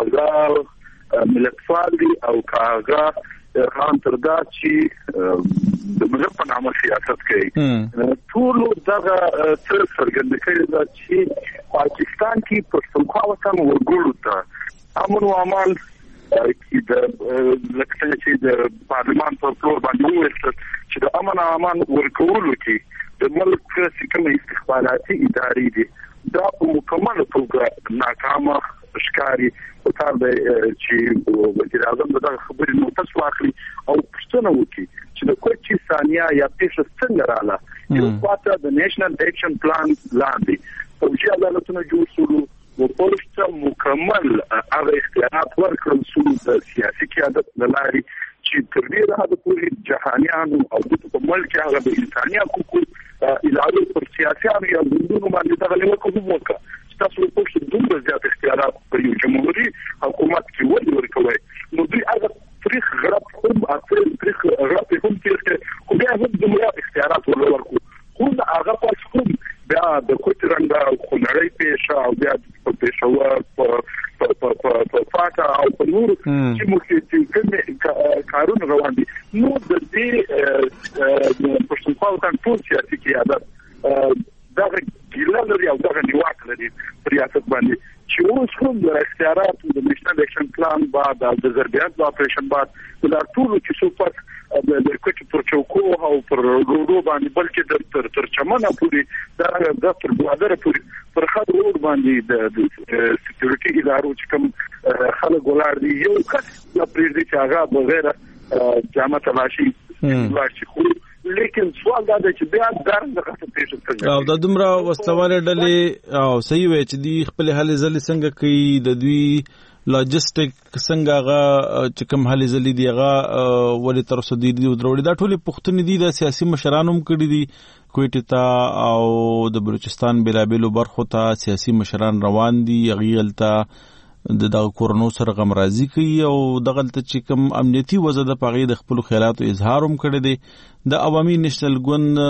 کاغذ ملتفال دی او کاغذ خان تردا چې د مذهب په نامه سیاست کوي ټول دغه څه څرګند کړي دا چې پاکستان کې پښتونخوا وطن ورګړو ته امن او امان کې د لکه چې د پارلمان په ټول باندې وایي چې د امن او امان ورکولو کې د ملک سکه استخباراتي ادارې دي دا په مکمل توګه ناکامه ښکاری په کار دی چې وزیر اعظم دغه خبرې نو تاسو واخلي او پښتنه وکړي چې د کوچي ثانیه یا پیښه څنګه رااله یو خاطر د نېشنل اکشن پلان لاندې او چې عدالتونه جوړ شول او پولیسته مکمل هغه اختیارات ورکړل شول د سیاسي قیادت لاري چې تر دې راځي پوری جهانيانو او د ملک هغه د انساني حقوقو ادارو پر سیاسيانو یا ګوندونو باندې دغه نیوکه وکړه تاسو په څه دومره زیات اختیارات په یو جمهوریت حکومت کې ولې ورکوي نو دوی هغه تاریخ غلط هم اصل تاریخ غلط هم تیر خو بیا هم دومره اختیارات ورکو خو هغه پس هم بیا د کوټرنده خو نړۍ پېښه او بیا په پېښور په په په په فاټا او په نور چې موږ چې کوم کارونه روان دي نو د دې د پښتونخوا وطن ټول سیاسي قیادت دغه ګیله لري او دغه نیواک لري ریاست باندې چې اوس هم د اختیاراتو د نېشنل اکشن پلان بعد د ضربیات د اپریشن بعد د ټولو چې صفات د کوټ پر چوکو او پر روډو باندې بلکې د تر چمنه پورې د د تر بوادر پورې پر خط روډ باندې د سکیورټي ادارو چې کوم خلک ولار دي یو کس د پریزي چې هغه بغیر جامه تلاشي لاشي خو لیکن سوال دا دی چې بیا ګرم دغه پیښه کوي او د دومره وسوالې ډلې او صحیح وي چې دی خپل حل ځلې څنګه کوي د دوی لاجستیک څنګه هغه چې کوم حل ځلې دی هغه ولې تر اوسه دی دروړي دا ټول پښتون دي د سیاسي مشرانو هم کړی دي کوټه ته او د بلوچستان بلابلو برخو ته سیاسي مشران روان دي غیلته د دغه کورونو سره غمرازي کوي او دغه ته چې کوم امنیتي وضع د پغې د خپل خیالاتو اظهار هم کړی دی د عوامي نېشنل ګوند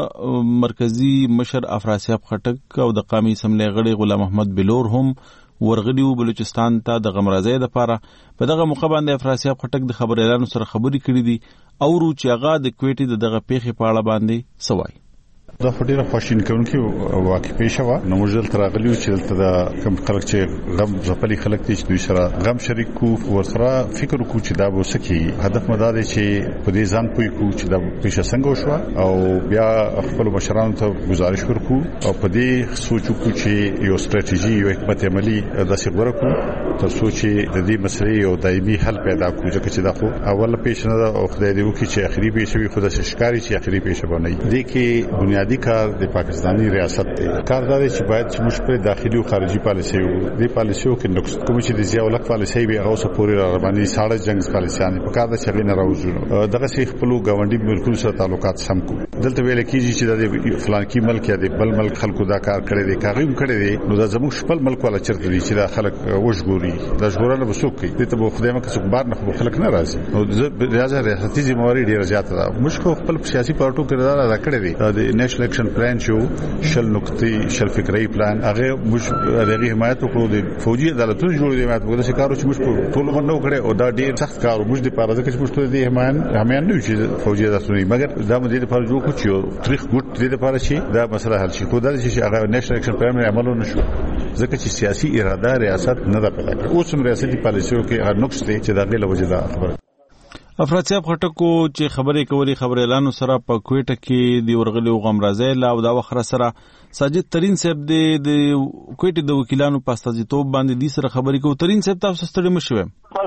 مرکزی مشر افراسیاب خټک او د قومي اسمبلی غړي غلام محمد بلور هم ورغلیو بلوچستان ته د غمرازي لپاره په دغه موقع باندې افراسیاب خټک د خبريالانو سره خبري کړې دي او چې هغه د کوټې دغه پیښې په اړه باندې سوای دا ډیره خوشین کوونکی واقعي شوه نو موږ دلته راغلیو چې دلته د کوم خلک چې غم ځپلي خلک دي چې دوی سره غم شریک کو ورسره فکر وکړو چې دا به وسکي هدف مدا دی چې په دې ځان پوي کو چې دا پیښه څنګه وشوه او بیا خپل مشرانو ته گزارش ورکو او په دې سوچ وکړو چې یو ستراتیژي یو حکمت عملی داسې ورکو تر څو چې د دې مسلې یو دایمي حل پیدا کړو ځکه چې دا خو اوله پیښه نه او خدای دې وکړي چې اخري پیښه وي خو د شکاري چې اخري پیښه باندې دي کې بنیادی کار د پاکستانی ریاست دی کار دا دی چې باید چې موږ په داخلي او خارجي پالیسي وو د پالیسیو کې نقص کوم چې د ضیاء الحق پالیسي به اوسه پوری را باندې ساړه جنگ پالیسيان په کار د شغې نه راوځو دغه شي خپل ګاونډي ملکونو سره تعلقات سم کو دلته ویل کېږي چې د فلان کې ملک یا د بل ملک خلکو دا کار کړی دی کاغیم کړی دی نو دا زموږ خپل ملک ولا چرته دي چې دا خلک وښګوري دا ژغورنه وسوک کوي دته به خدای مکه څوک بار نه خلک نه راځي نو د ریاضه ریاستي ذمہواری ډیره زیاته ده موږ خپل سیاسي پارټو کې دا کړی دی د نېشنل اکشن پلان چې شل نقطې شل فکري پلان هغه موږ دغه حمایت وکړو د فوجي عدالتونو جوړ دی حمایت وکړو چې کارو چې موږ ټول باندې وکړو او دا ډیر سخت کار موږ د پاره ځکه چې موږ ته د حمایت حمایت نه چې فوجي عدالتونه مګر دا موږ د لپاره جوړ کړو چې تاریخ ګټ د لپاره چې دا مسله حل شي خو دا چې هغه نېشنل اکشن پلان عملو نشو ځکه چې سیاسي اراده ریاست نه ده پیدا کړې اوس هم ریاستي پالیسیو کې هر نقص دی چې دا غي له وجه ده خبره افراد صاحب خټکو چې خبرې کولې خبرې اعلان سره په کوټه کې دی ورغلي غم راځي لا او دا وخره سره ساجد ترين صاحب د کوټه د وکیلانو په استازیتوب باندې دي سره خبرې کوي ترين صاحب تاسو ستړي مشوي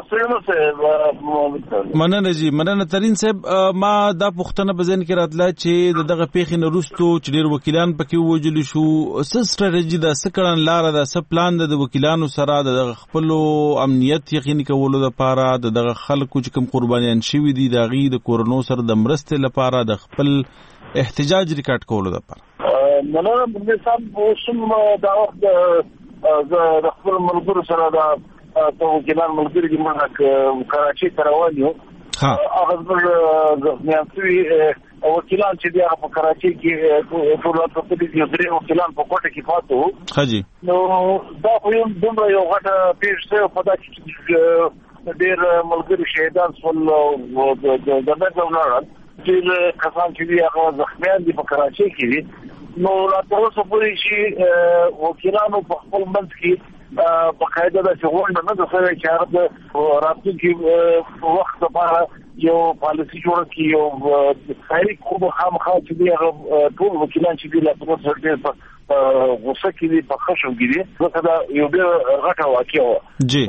مننه جی مننه ترين صاحب ما دا پښتنه بزن کې راتله چې دغه پیښې نورستو چې ډیر وکیلان پکې وجل شو س ستراتیژي د سکړن لار د س پلان د وکیلانو سره د خپل امنیت یقیني کولو لپاره دغه خلکو چې کوم قرباني شوی دي د غي د کورونو سره د مرستې لپاره د خپل احتجاج ریکارډ کولو لپاره مننه د صاحب وسم دا وخت د خپل ملګرو سره دا په وکیلان ملګری دي موږ کراچي ته روان یو هغه د میانسوي وکیلان چې دی هغه په کراچي کې ټول په دې کې درې وکیلان په کوټه کې پاتو حاجی نو دا خو یو دومره یو غټه پیښ شوه په داسې کې ډېر ملګری شهیدان شول د دغه ولر چې کسان چې دی هغه زخمیان دي په کراچي کې نو لا تاسو پوری شي وکیلانو په خپل منځ کې په قاعده د څنګه نه د سره چې هغه راتلونکي وخت لپاره یو پالیسي جوړ کی یو خیري کوم خامخا چې دی هغه ټول وکیلان چې دی لا تاسو سره په غوسه کې دي په خښو کې دي ځکه دا یو ډېر غټه واقعه وه جی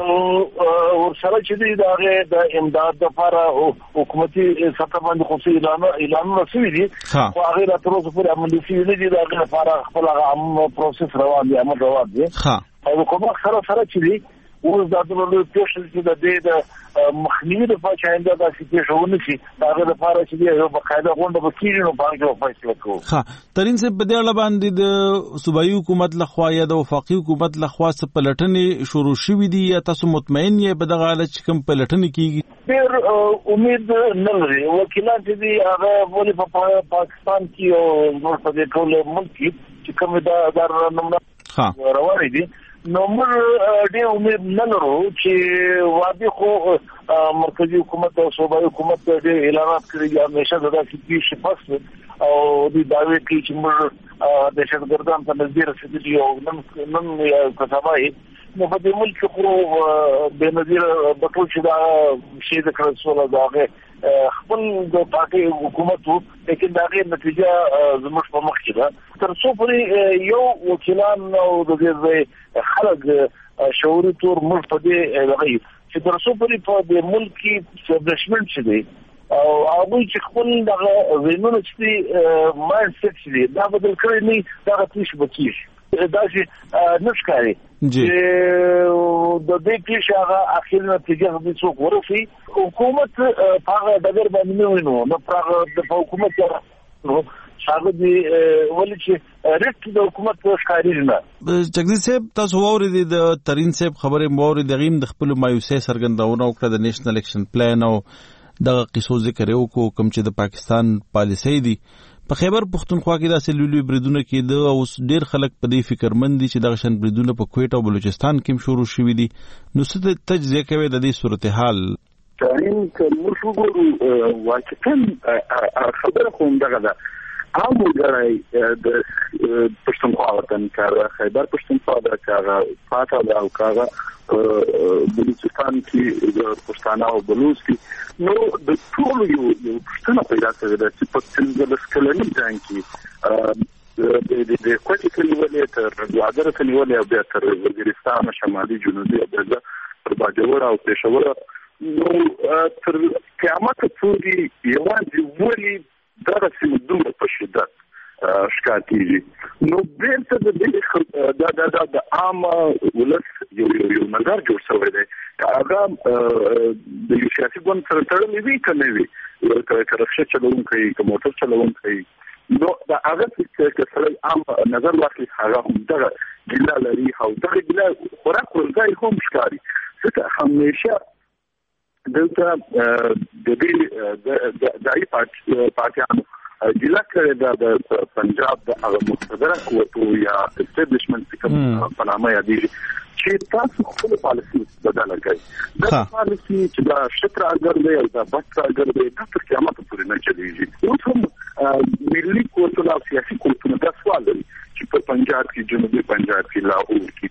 ورسره چې دی د هغې د امداد دپاره حکومتي سطح باندې خصوصي اعلانونه شوي دي خو هغې لا تر اوسه پورې عملي شوي نه دي د هغې لپاره خپل هغه عام پروسس روان دی عمل روان دی او د کومک سره سره چې دی اوس دا د لوی پیښې چې د دې د مخنیوي لپاره چې آینده داسې پیښه ونه شي د هغې لپاره چې دی یو باقاعده غونډه به کېږي نو په هغې کې به فیصله کوو ښه ترین صاحب په دې اړه باندې د صوبایي حکومت لخوا یا د وفاقي حکومت لخوا څه پلټنې شروع شوي دي یا تاسو مطمئن یې په دغه حالت چې کوم پلټنې کېږي ډېر امید نه لري وکیلان چې دي هغه ولې په پاکستان کې او نور په دې ټول ملک کې چې کومې دا اداره روانې دي نو موږ ډېر امید نه لرو چې واضح خو مرکزي حکومت او صوبایي حکومت ډېر اعلانات کړي دي همیشه د داسې پیښې پس او دوی دعوې کوي چې موږ دهشتګردان ته نږدې رسېدلي یو نن نن که سبا یې نو په دې ملک کې خو بېنظیره به ټول چې دا شی د کړل سوله د هغې خپل د پارټۍ حکومت وو لیکن د هغې نتیجه زموږ په مخ کې ده تر څو پورې یو وکیلان او د دې ځای خلک شعوري طور موږ په دې دغه چې تر څو پورې په دې ملک کې اسټابلیشمنټ چې دی او هغوی چې خپل دغه ذهنونه چې دي مایند سیټ چې دی دا بدل کړی نه دغه پیښې به کېږي داسې نه ښکاري چې د دې پیښې هغه اخري نتیجه به څوک ورسي حکومت په هغه ډګر باندې نه وینو نو په هغه د حکومت هغه دی ولې چې ریټ د حکومت ښکاري نه جګدیش صاحب تاسو واورئ د ترين صاحب خبرې مو دغیم د خپل مایوسۍ څرګندونه وکړه د نېشنل اکشن پلان او دغه قصو ذکر یو کو کوم چې د پاکستان پالیسي دی په خیبر پختونخوا کې داسې لولي بریدونه کېده او ډېر خلک په دې فکرمند دي چې دغه شان بریدونه په کویټه او بلوچستان کې شروع شوي دي نو څه تجزیه کوي د دې صورتحال ترين که موږ وګورو واقعا خبره خو همدغه ده عام وګړی د پښتونخوا وطن کاره خیبر پښتونخوا ده کاره فاته ده او کاره بلوچستان کې د پښتانه او بلوچ کې نو د ټول یو یو پښتنه پیدا کړې ده چې په څنګه سکلنی ځان کې د د کوټې کلیولې تر غوادر کلیولې او بیا تر وزیرستان شمالي جنوبي د پر باجوړ او پېښور نو تر قیامت پورې یوازې ولې دغه سیمه په شدت شکایتېږي نو بیرته د دې دا دا دا د عام ولس یو یو یو نظر جوړ شوی دی هغه د یو سیاسي ګوند سره تړلې وي که نه وي که رکشه چلوونکی که موټر چلوونکی نو د هغه چې سړی عام نظر واخلي هغه همدغه ګیله لري او دغه ګیله خوراک ورځای هم ښکاري ځکه همیشه دلته د دې ځایي پارټیانو ګیله کړې ده د پنجاب د هغه مقتدره قوتو یا اسټابلیشمنټ په نامه یادېږي چې تاسو خپل پالیسي بدله کړئ دا پالیسي چې دا شکر اگر دی او دا بد اگر دی دا تر قیامت پورې نه چلیږي اوس هم ملي قوتو او سیاسي قوتو دا سوال لري چې په پنجاب کې جنوبي پنجاب کې لاهور کې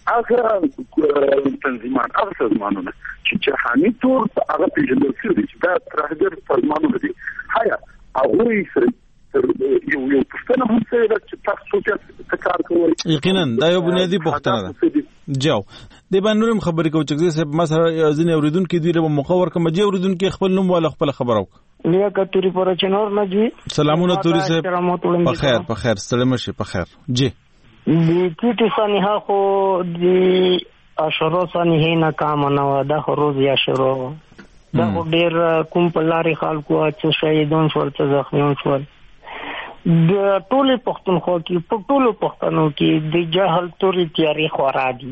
هغه تنظیمان هغه سازمانونه چې جهاني تور هغه پیژندل شوي چې دا ترهګر سازمانونه دي هيا هغه یې یو یو پښتنه هم څه ده چې تاسو څه کار کوئ یقینا دا یو بنیادی پښتنه ده جاو د باندې خبرې کوم چې زه مثلا ځینې اوریدونکو دوی له موقع ورکم چې اوریدونکو خپل نوم ولا خپل خبرو لیا کتوري پر چنور نه جی سلامونه توري صاحب په خیر په خیر ستړي مشه په خیر جی د کیټي سانه خو د اشرو سانه نه کام نه و دا روز یا شروع دا ډیر کوم په لاري خلکو چې شهیدون شول چې زخمیون شول د ټولو پښتونخوا کې په ټولو پښتنو کې د جهل توري تیاری خورا دي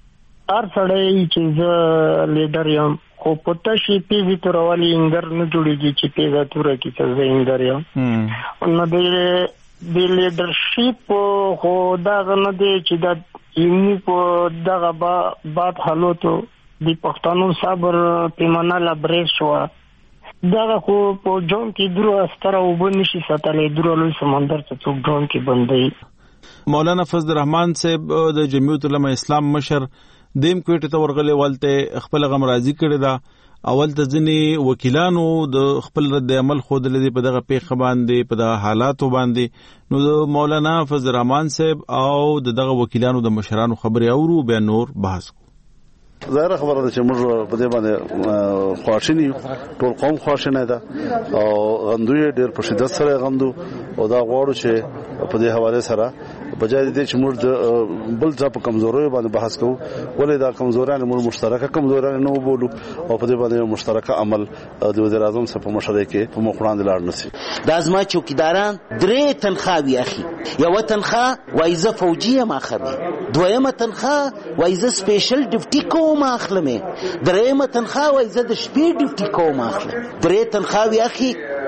هر سړی چې زه لیډر یم خو پته شي پیزي تورولي انګر نه جوړیږي چې پیزا توره کې څه زه انګر یم نو د د لیډرشپ خو دا نه دی چې دا یمني په دغه بعد حالاتو د پښتنو صبر پیمانه لبرې شو دغه خو په جون کې درو استره وبنشي ساتلې درو لوی سمندر ته څوک جون کې بندي مولانا فضل الرحمن صاحب د جمعیت العلماء اسلام مشر دیم کوټه ته ورغلې والته خپل غم راضي کړی دا اول ته ځنی وکیلانو د خپل رد عمل خود لدی په دغه پیښه باندې په دغه حالاتو باندې نو د مولانا فضل الرحمن صاحب او دغه وکیلانو د مشرانو خبرې اورو به نور بحث زهره خبره ده چې موږ په دې باندې خواشینی ټول قوم خواشینه ده او غندوی ډېر په شدت سره غندو او دا غواړو چې په دې حواله سره بجای دې چې موږ د بل ځا په کمزوري باندې بحث کوو ولې دا کمزورانه موږ مشترکه کمزورانه نه وبولو او په دې باندې مشترکه عمل د وزیر اعظم سره په مشورې کې په مخ وړاندې لاړ نسی دا زما چوکیداران درې تنخواوي اخی یو تنخواه وایزه فوجیه ماخذ دویمه تنخواه وایزه سپیشل ډیپټي کو ما اخلمه درېمه تنخواه وایزه د شپې ډیوټي کوم اخلم درې تنخواوي اخی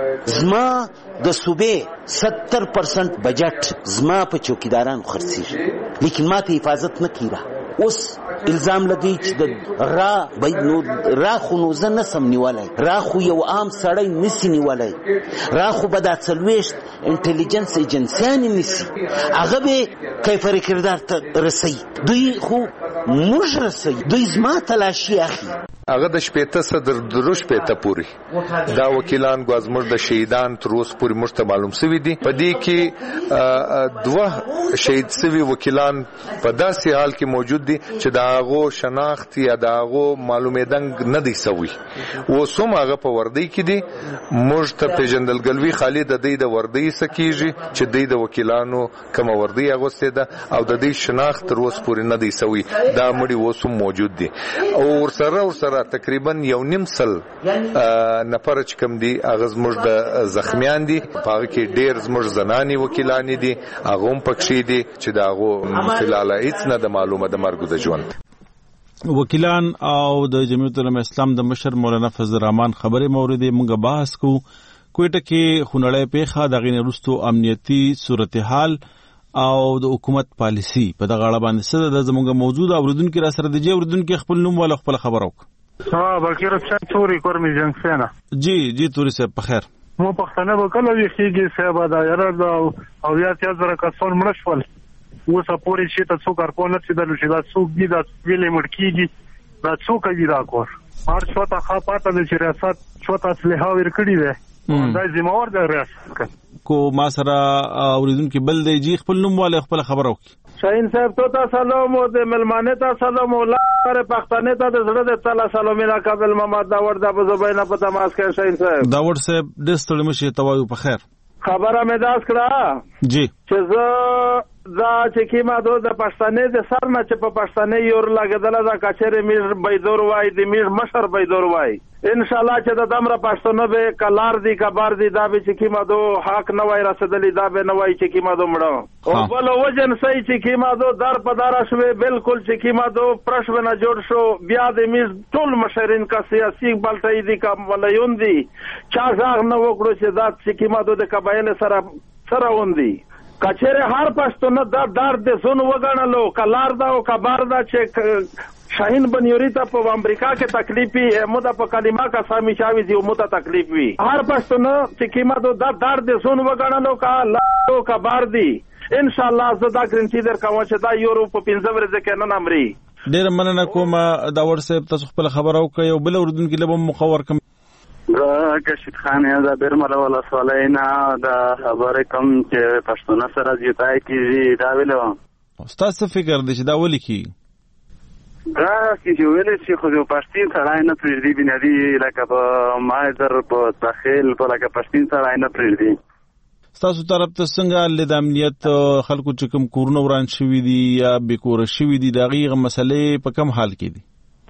زما د صوبې ستر پرسنٹ بجټ زما په چوکیداران خرڅیږي لیکن ما ته حفاظت نه کیږي اوس الزام لګی چې د را باید نو را خو نو زه نسم نیولای را خو یو عام سړی نسی نیولای را خو به دا څلوېښت انټیلیجنس ایجنسیانې نیسي هغه به کیفر کردار ته رسوي دوی خو موږ رسوي دوی زما تلاشي اخلي هغه د شپېته صدر دروش پېته پوری دا وکیلان ګوزمر د شهیدان تر اوسه پوری مرته معلوم سوي دي په دې کې دوه شهید سوي وکیلان په داسې حال کې موجود دي چې دا هغه شناخت یا دا هغه معلومېدنګ نه دی سوي و سم هغه په وردی کې دي موږ ته پیژندلګلوي خالد د دې د وردی سکیږي چې د دې وکیلانو کوم وردی اغوسته ده او د دې شناخت تر اوسه پوری نه دی سوي دا مړي وسم موجود دي او ورسره ورسره تقریبا یو نیم سل نفر چې کوم دي هغه زموږ د زخمیان دي هغه کې ډیر زموږ زنانی وکیلان دي هغه هم پکښې دي چې دا هغه فلاله هیڅ نه د معلومه د مرګ د ژوند وکیلان او د جمعیت العلماء اسلام د مشر مولانا فضل الرحمن خبرې موردې موږ بحث کوو کوټه کې خونړی پیښه د غین رستو امنیتی صورتحال او د حکومت پالیسی په دغه اړه باندې څه د زموږ موجوده اوریدونکو را سره د جې اوریدونکو خپل نوم ولا خپل خبرو ها بکیر څنګه توري کورمي جنگ سینا جی جی توري صاحب په خیر مو پښتنه وکړه وی خيږي صاحب دا یاره دا او یا چې زره کسون مړ شول اوس پورې چې تاسو کار کوله چې د لوشي دا څوک دي دا ویلې مړ کیږي دا څوک دی دا کور هر څو ته خاطه د ریاست څو ته له هاویر کړی دی دا زموږ د ریاست کو ما سره اوریدونکو بل دی جی خپل نوم والے خپل خبرو شاهین صاحب ته سلام او د ملمانه ته سلام او لاره پښتنه ته د زړه د تعالی سلامونه قبل محمد داور د بزبینه په تماس کې شاهین صاحب داور صاحب د ستړي مشه توایو په خیر خبره مې داس کړه جی چې زه دا چې کیما دو د پښتنې د سر نه چې په پښتنې یور لګدل دا کچره میر بيدور وای د میر مشر بيدور وای ان شاء الله چې د دمر پښتنه به کلار دی کبار دی دا به چې کیما دو حق نه وای رسیدلی دا به نه وای چې کیما دو مړو او بل وجن سي چې کیما دو در په دار شوه بالکل چې کیما دو پرش ونه جوړ شو بیا د میز ټول مشرین کا سیاسي بلټای دی کا مليون دی چا ځاغ نه وکړو چې دا چې کیما دو د قبایل سره سره وندي کچره هر پښتون د دار د زون وګڼلو کلار دا او کبار دا چې شاهین بنیوري ته په امریکا کې تکلیفي مودا په کلمه کا سامي چاوي دی مودا تکلیف وی هر پښتون چې کیما دو د دار د زون وګڼلو کا لو کبار دی ان شاء الله زدا ګرنټي در کوم چې دا یورپ په پنځه ورځې کې نه نمري ډیر مننه کوم دا ورسې تاسو خپل خبرو کوي او بل اردن کې لبم مخور کوم دا کشید خان یا دا برمره ولا سوالینا دا خبره کوم چې پښتون سره جتای کیږي دا ویلو تاسو فکر دي چې دا ولي کی دا چې ویل چې خو په پښتون سره نه پریږدي بنادي لکه په ماجر په داخل په لکه پښتون سره نه پریږدي تاسو طرف ته څنګه لید امنیت خلکو چې کوم کورونه وران شوی دي یا بیکور شوی دي دا غیغه مسلې په کم حال کې دي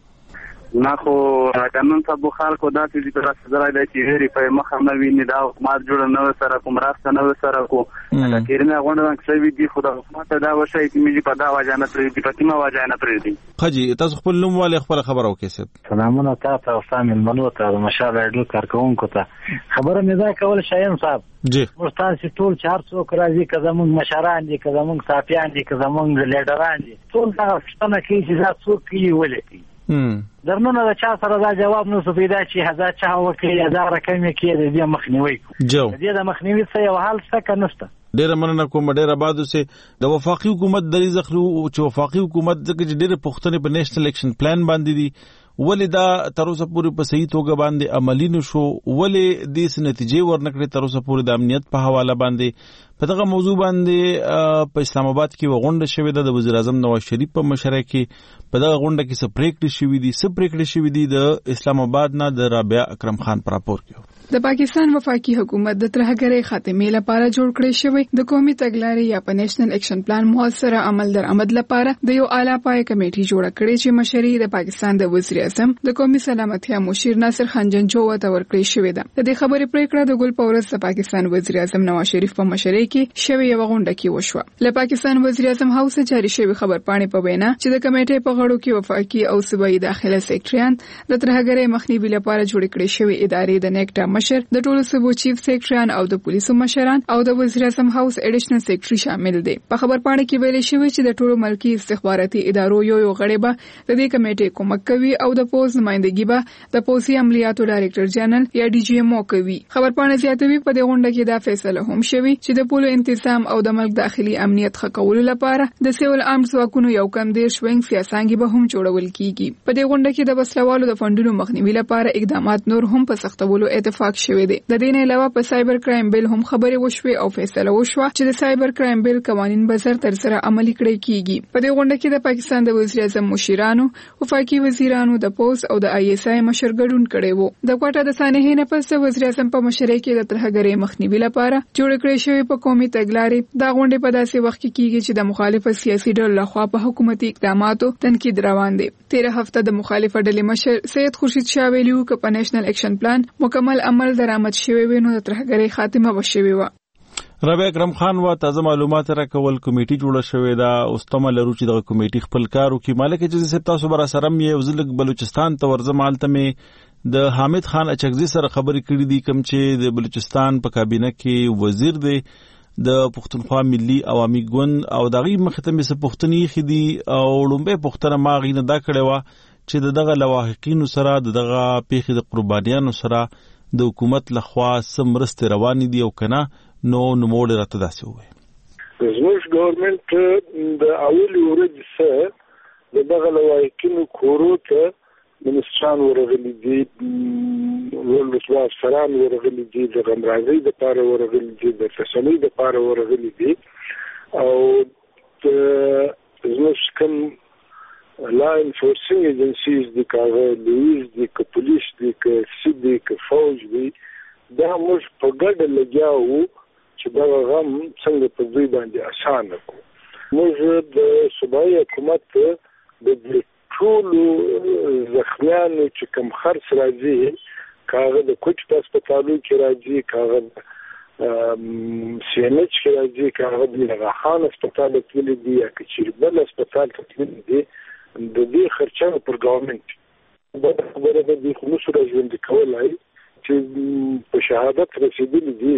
نه خو قانون صاحب خلکو دا چې د راځي د چیرې په مخه نه ویني دا حکومت جوړ نه سره کوم راست نه سره کو دا کېرنه غونډه څه وی دي خدای حکومت دا وشي چې میږي په دا وجانه پرې دي په کومه وجانه پرې دي خجی تاسو خپل نوم والي خبر خبرو کې ست سلامونه تاسو او سامي منو ته مشال اډلو کارکونکو ته خبره مې دا کول شاین صاحب جی مستانسي ټول چار څوک راځي کله موږ مشران دي کله موږ صافیان دي کله موږ لیډران دي ټول دا څنګه کې چې دا څوک یې ولې درنونه د چا سره دا جواب نو پیدا چې هزار چا وکړي هزار رقم کې د دې مخنیوي جو د دې مخنیوي څه یو حل څه کنهسته ډېر مننه کوم ډېر آبادو سه د وفاقي حکومت د ریزخلو چې وفاقي حکومت د ډېر پښتنې په نېشنل اکشن پلان باندې دي ولدا تر اوسه پورې په صحیح توګه باندې عملی نشو ولې د دې نتیجې ورنکړي تر اوسه پورې د امنیت په حواله باندې په دغه موضوع باندې په اسلام آباد کې وغونډه شوې ده د وزیر اعظم نواز شریف په مشرۍ کې په دغه غونډه کې څه پریکړې شوې دي څه پریکړې شوې دي د اسلام آباد نه د رابعه اکرم خان پر راپور کې د پاکستان وفاقي حکومت د ترهګرۍ خاتمې لپاره جوړ کړی شوی د قومي تګلارې یا په نېشنل اکشن پلان موثره عمل درآمد لپاره د یو اعلی پای کمیټې جوړه کړې چې مشري د پاکستان د وزیر اعظم د قومي سلامتیا مشیر ناصر خان جنجو ته ورکړې شوې ده د دې خبرې پریکړه د ګل پورس د پاکستان وزیر اعظم نواز شریف په مشرۍ کې شوی یو غونډه کې وشوه له پاکستان وزیر اعظم هاوس جاری شوی خبر پاڼې په وینا چې د کمیټې په غړو کې وفاقي او صوبایي داخله سیکریټریان د ترهګرۍ مخنیوي لپاره جوړ کړې شوی ادارې د نیکټا مشر د ټولو صوبو چیف سیکریټریان او د پولیسو مشران او د وزیر اعظم هاوس اډیشنل سیکریټري شامل دي په خبر پاڼه کې ویل شوی چې د ټولو ملکی استخباراتي ادارو یو یو غړي به د دې کمیټې کومک کوي او د پوز نمائندګي به د پوزي عملیاتو ډایریکټر جنرال یا ډي جی ایم او کوي خبر پاڼه زیاتوي په دې غونډه کې دا فیصله هم شوی چې د پولو انتظام او د ملک داخلي امنیت ښه کولو لپاره د سیول آرمز ځواکونو یو کم دیر شوینګ سیاسانګي به هم جوړول کیږي په دې غونډه کې د وسلوالو د فندونو مخنیوي لپاره اقدامات نور هم په سختولو اتفاق شوی دی د دې نه علاوه په سایبر کرایم بیل هم خبرې وشوي او فیصله وشوه چې د سایبر کرایم بیل قوانين به زر تر سره عملي کړي کیږي په دې غونډه کې د پاکستان د وزیر اعظم مشیرانو وفاقي وزیرانو د پوز او د آی ایس آی مشر ګډون کړي وو د کوټه د سانحې نه پس وزیر اعظم په مشرۍ کې د ترهګرۍ مخنیوي لپاره جوړ کړی شوی په قومي تګلارې دا غونډه په داسې وخت کې کیږي چې د مخالفه سیاسي ډلو لخوا په حکومتي اقداماتو تنقید روان دي تیره هفته د مخالفه ډلې مشر سید خورشید شاه ویلو چې په نېشنل اکشن پلان مکمل عمل درآمد شوی وي نو د ترهګرۍ خاتمه وشوي و رابعه اکرم خان وا تازه معلومات راکول کمیټي جوړه شوې ده اوس تمه لرو چې د کمیټي خپل کار وکړي مالک چې سپ تاسو بر سره مې وزلک بلوچستان ته ورځم حالت مې د حامد خان اچکزي سره خبرې کړې دي کوم چې د بلوچستان په کابینه کې وزیر دی د پښتونخوا ملي عوامي ګوند او دغه مختمه سه پښتني خدي او لومبه پښتنه ما غینه دا کړي وا چې دغه لواحقینو سره دغه پیخي د قربانیانو سره د حکومت لخوا سمرست روان دي او کنه نو نو موږ راته داسې وای زموږ ګورنمنت د اول ورځ سره دغه لواحقینو کورو ته منستران ورغلي دي ولسوال افسران ورغلي دي د غمرازۍ د پاره ورغلي دي د فیصلې د پاره ورغلي دي او د زموږ کوم لا انفورسینګ ایجنسیز دي کاغه لویز دي که پولیس دي که سي دي که فوج دي دا موږ په ګډه لګیاو چې دا غم څنګه په دوی باندې اسانه کو موږ د صوبایي حکومت د ټولو زخمیانو چې کوم خرڅ راځي کاغه د کوچ په هسپتالو کې راځي کاغه سینچ کې راځي کاغه د نغاخان هسپتال کې دي یا چې بل هسپتال کې دي د دې خرچه پر ګورنمنت د خبره د دې خلوص راځي کولای چې په شهادت رسیدلی دي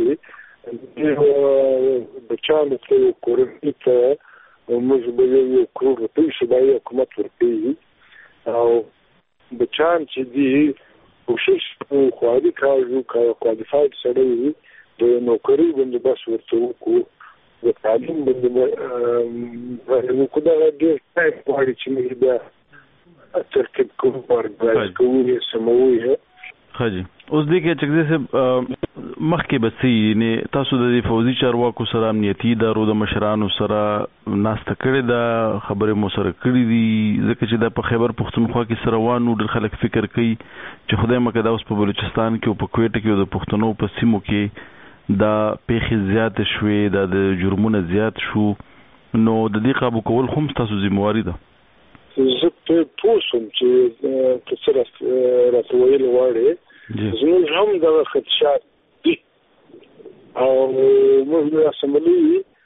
د بچانو ته کورنۍ ته موږ به یو کروڑ روپۍ صوبایي حکومت ورکوي او بچان چې دي کوشش خواري کوي کوالیفاید سړی د نوکری بندوبست ورته وکړو د تعلیم بندوبست وکړو دا ډېر ټایم غواړي چې موږ بیا ترکیب کوو ورګرایز کوو یې سموو خاجي اوس دې کې چې څه مخکې بسې نه تاسو د فوزي چارواکو سره امنیتي ادارو د مشرانو سره ناسته کړې ده خبرې مو سره کړې دي ځکه چې د په خیبر پښتونخوا کې سره وانه ډېر خلک فکر کوي چې خدای مکه دا اوس په بلوچستان کې او په کویټه کې د پښتنو په سیمو کې دا پیښې زیات شوې د جرمونو زیات شو نو د دې قابو کول هم تاسو ذمہواری ده زه په پوسم چې څه راځوي لوړې زموږ هم دا خدشات دي او موږ د اسمبلی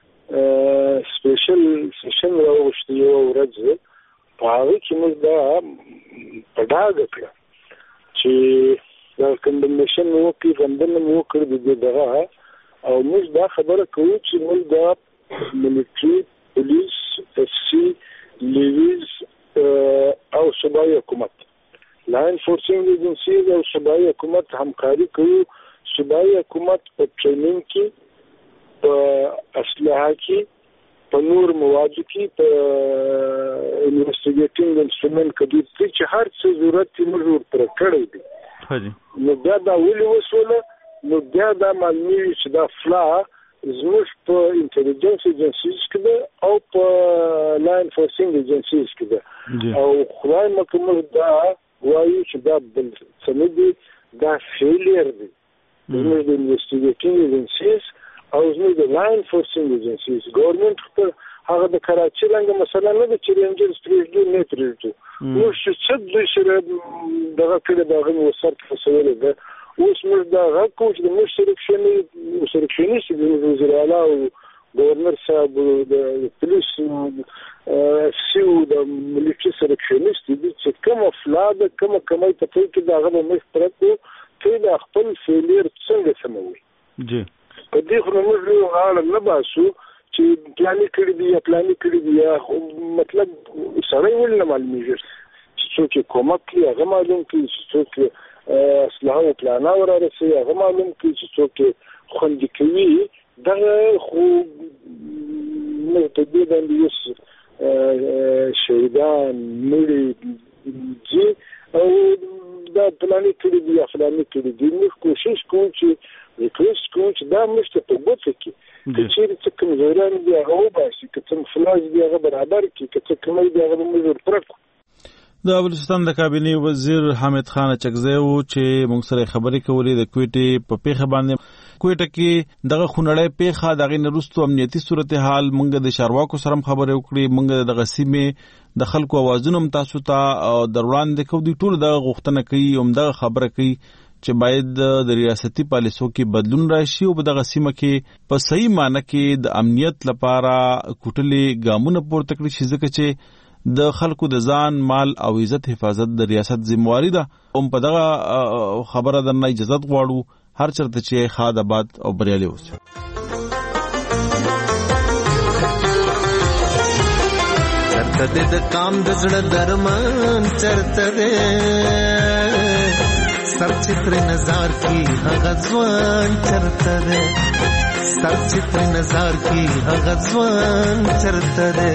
سپیشل سیشن راوښتي یو ورځ په هغه کې موږ دا پډاګ کړ چې دا کندنشن مو کې غندنه مو کړ د دغه او موږ دا خبره کوو چې موږ دا ملټری پولیس اف سی لیویز او صوبایي حکومت لا انفورسینګ ایجنسیز او صوبایي حکومت همکاري کوي صوبایي حکومت په ټریننګ کې په اسلحه کې په نور موادو کې په انویسټیګیټینګ انسټرومنت کې چې هر څه ضرورت یې موږ پر کړی دی نو بیا دا ولې وسوله نو بیا دا معلومي چې دا فلا زموږ په انټيليجنس ایجنسیز کې ده او په لا انفورسینګ ایجنسیز کې ده او خدای مکه موږ دا وایي چې دا بل څه نه دي دا فیلیر دی زموږ د انویسټیګیټینګ ایجنسیز او زموږ د لا انفورسینګ ایجنسیز ګورنمنت خپل هغه د کراچي څنګه مثلا نه د چې رینجرز پریږدي نه پریږدي نو چې څه د شر دغه کړه دغه وسر فسوله ده اوس موږ دا غوښتو چې د مشرکشني مشرکشني د وزیر اعلی او گورنر صاحب د پولیس سیو د ملي سرکشنیست دي چې کوم افلاد کوم کمای ته کې دا غو مخ پرته چې دا خپل فیلیر څنګه سموي جی په دې خو موږ غواړو نه باسو چې پلان کړی دی پلان کړی دی مطلب سره ول نه معلومیږي چې څوک کومک کوي هغه معلوم کوي چې څوک اصلاح او پلان اورارسي هغه معلوم کوي چې څوک خوندي کوي دا خو نو ته دې باندې یو شهیدان مړي دي او دا پلان کړی دی خپل کړی دی موږ کوشش کوو چې ریکوست کوو چې دا مشته په ګوته کې چې چې کوم زوران دی هغه باسي چې کوم فلاج دی هغه برابر کې چې کوم دی هغه موږ پرکو د بلوچستان د کابینه وزیر حامد خان چکزی وو چې موږ سره خبرې کولې د کویټې په پیښه باندې کویټه کې دغه خونړی پیښه دغه نرستو امنیتي صورتحال موږ د چارواکو سره خبرې وکړې موږ د غسیمه د خلکو اوازونه تاسو ته دروړاندې کوو دوی ټول د غوښتنه کوي هم د خبره کوي چې باید د ریاستي پالیسو کې بدلون راشي او په دغه سیمه کې په صحیح معنی کې د امنیت لپاره کوټلې ګامونه پورته کړي شي ځکه چې د خلکو د ځان مال او عزت حفاظت د ریاست ذمہواری ده هم په دغه خبره درنه اجازه غواړو هر چرته چې خاد آباد او بریالي اوسي چرته د کام د زړه درمان چرته سر چتر نظر کی هغه ځوان چرته سر چتر نظر کی هغه ځوان چرته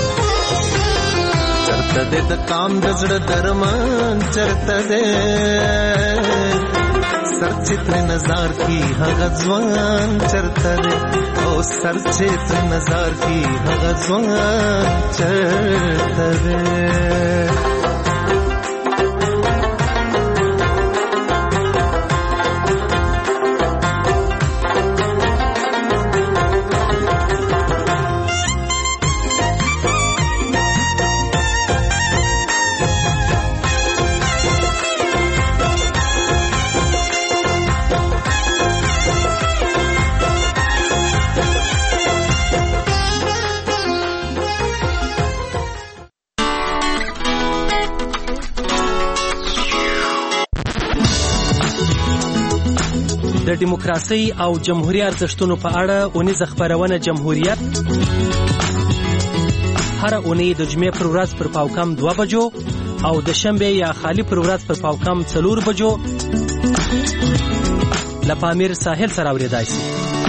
چرته دې د کام د زړه درمان چرته دې سر چتر نظر کی هغه ځوان چرته دې او سر چتر نظر کی هغه ځوان چرته دې د دیموکراسي او جمهوریت ارزښتونو په اړه اونیزه خبرونه جمهوریت هر اونۍ د جمعې پر ورځ پر پاوکم دوه بجو او د شنبه یا خالی پر ورځ پر پاوکم څلور بجو له پامیر ساحل سره اورېدای شي.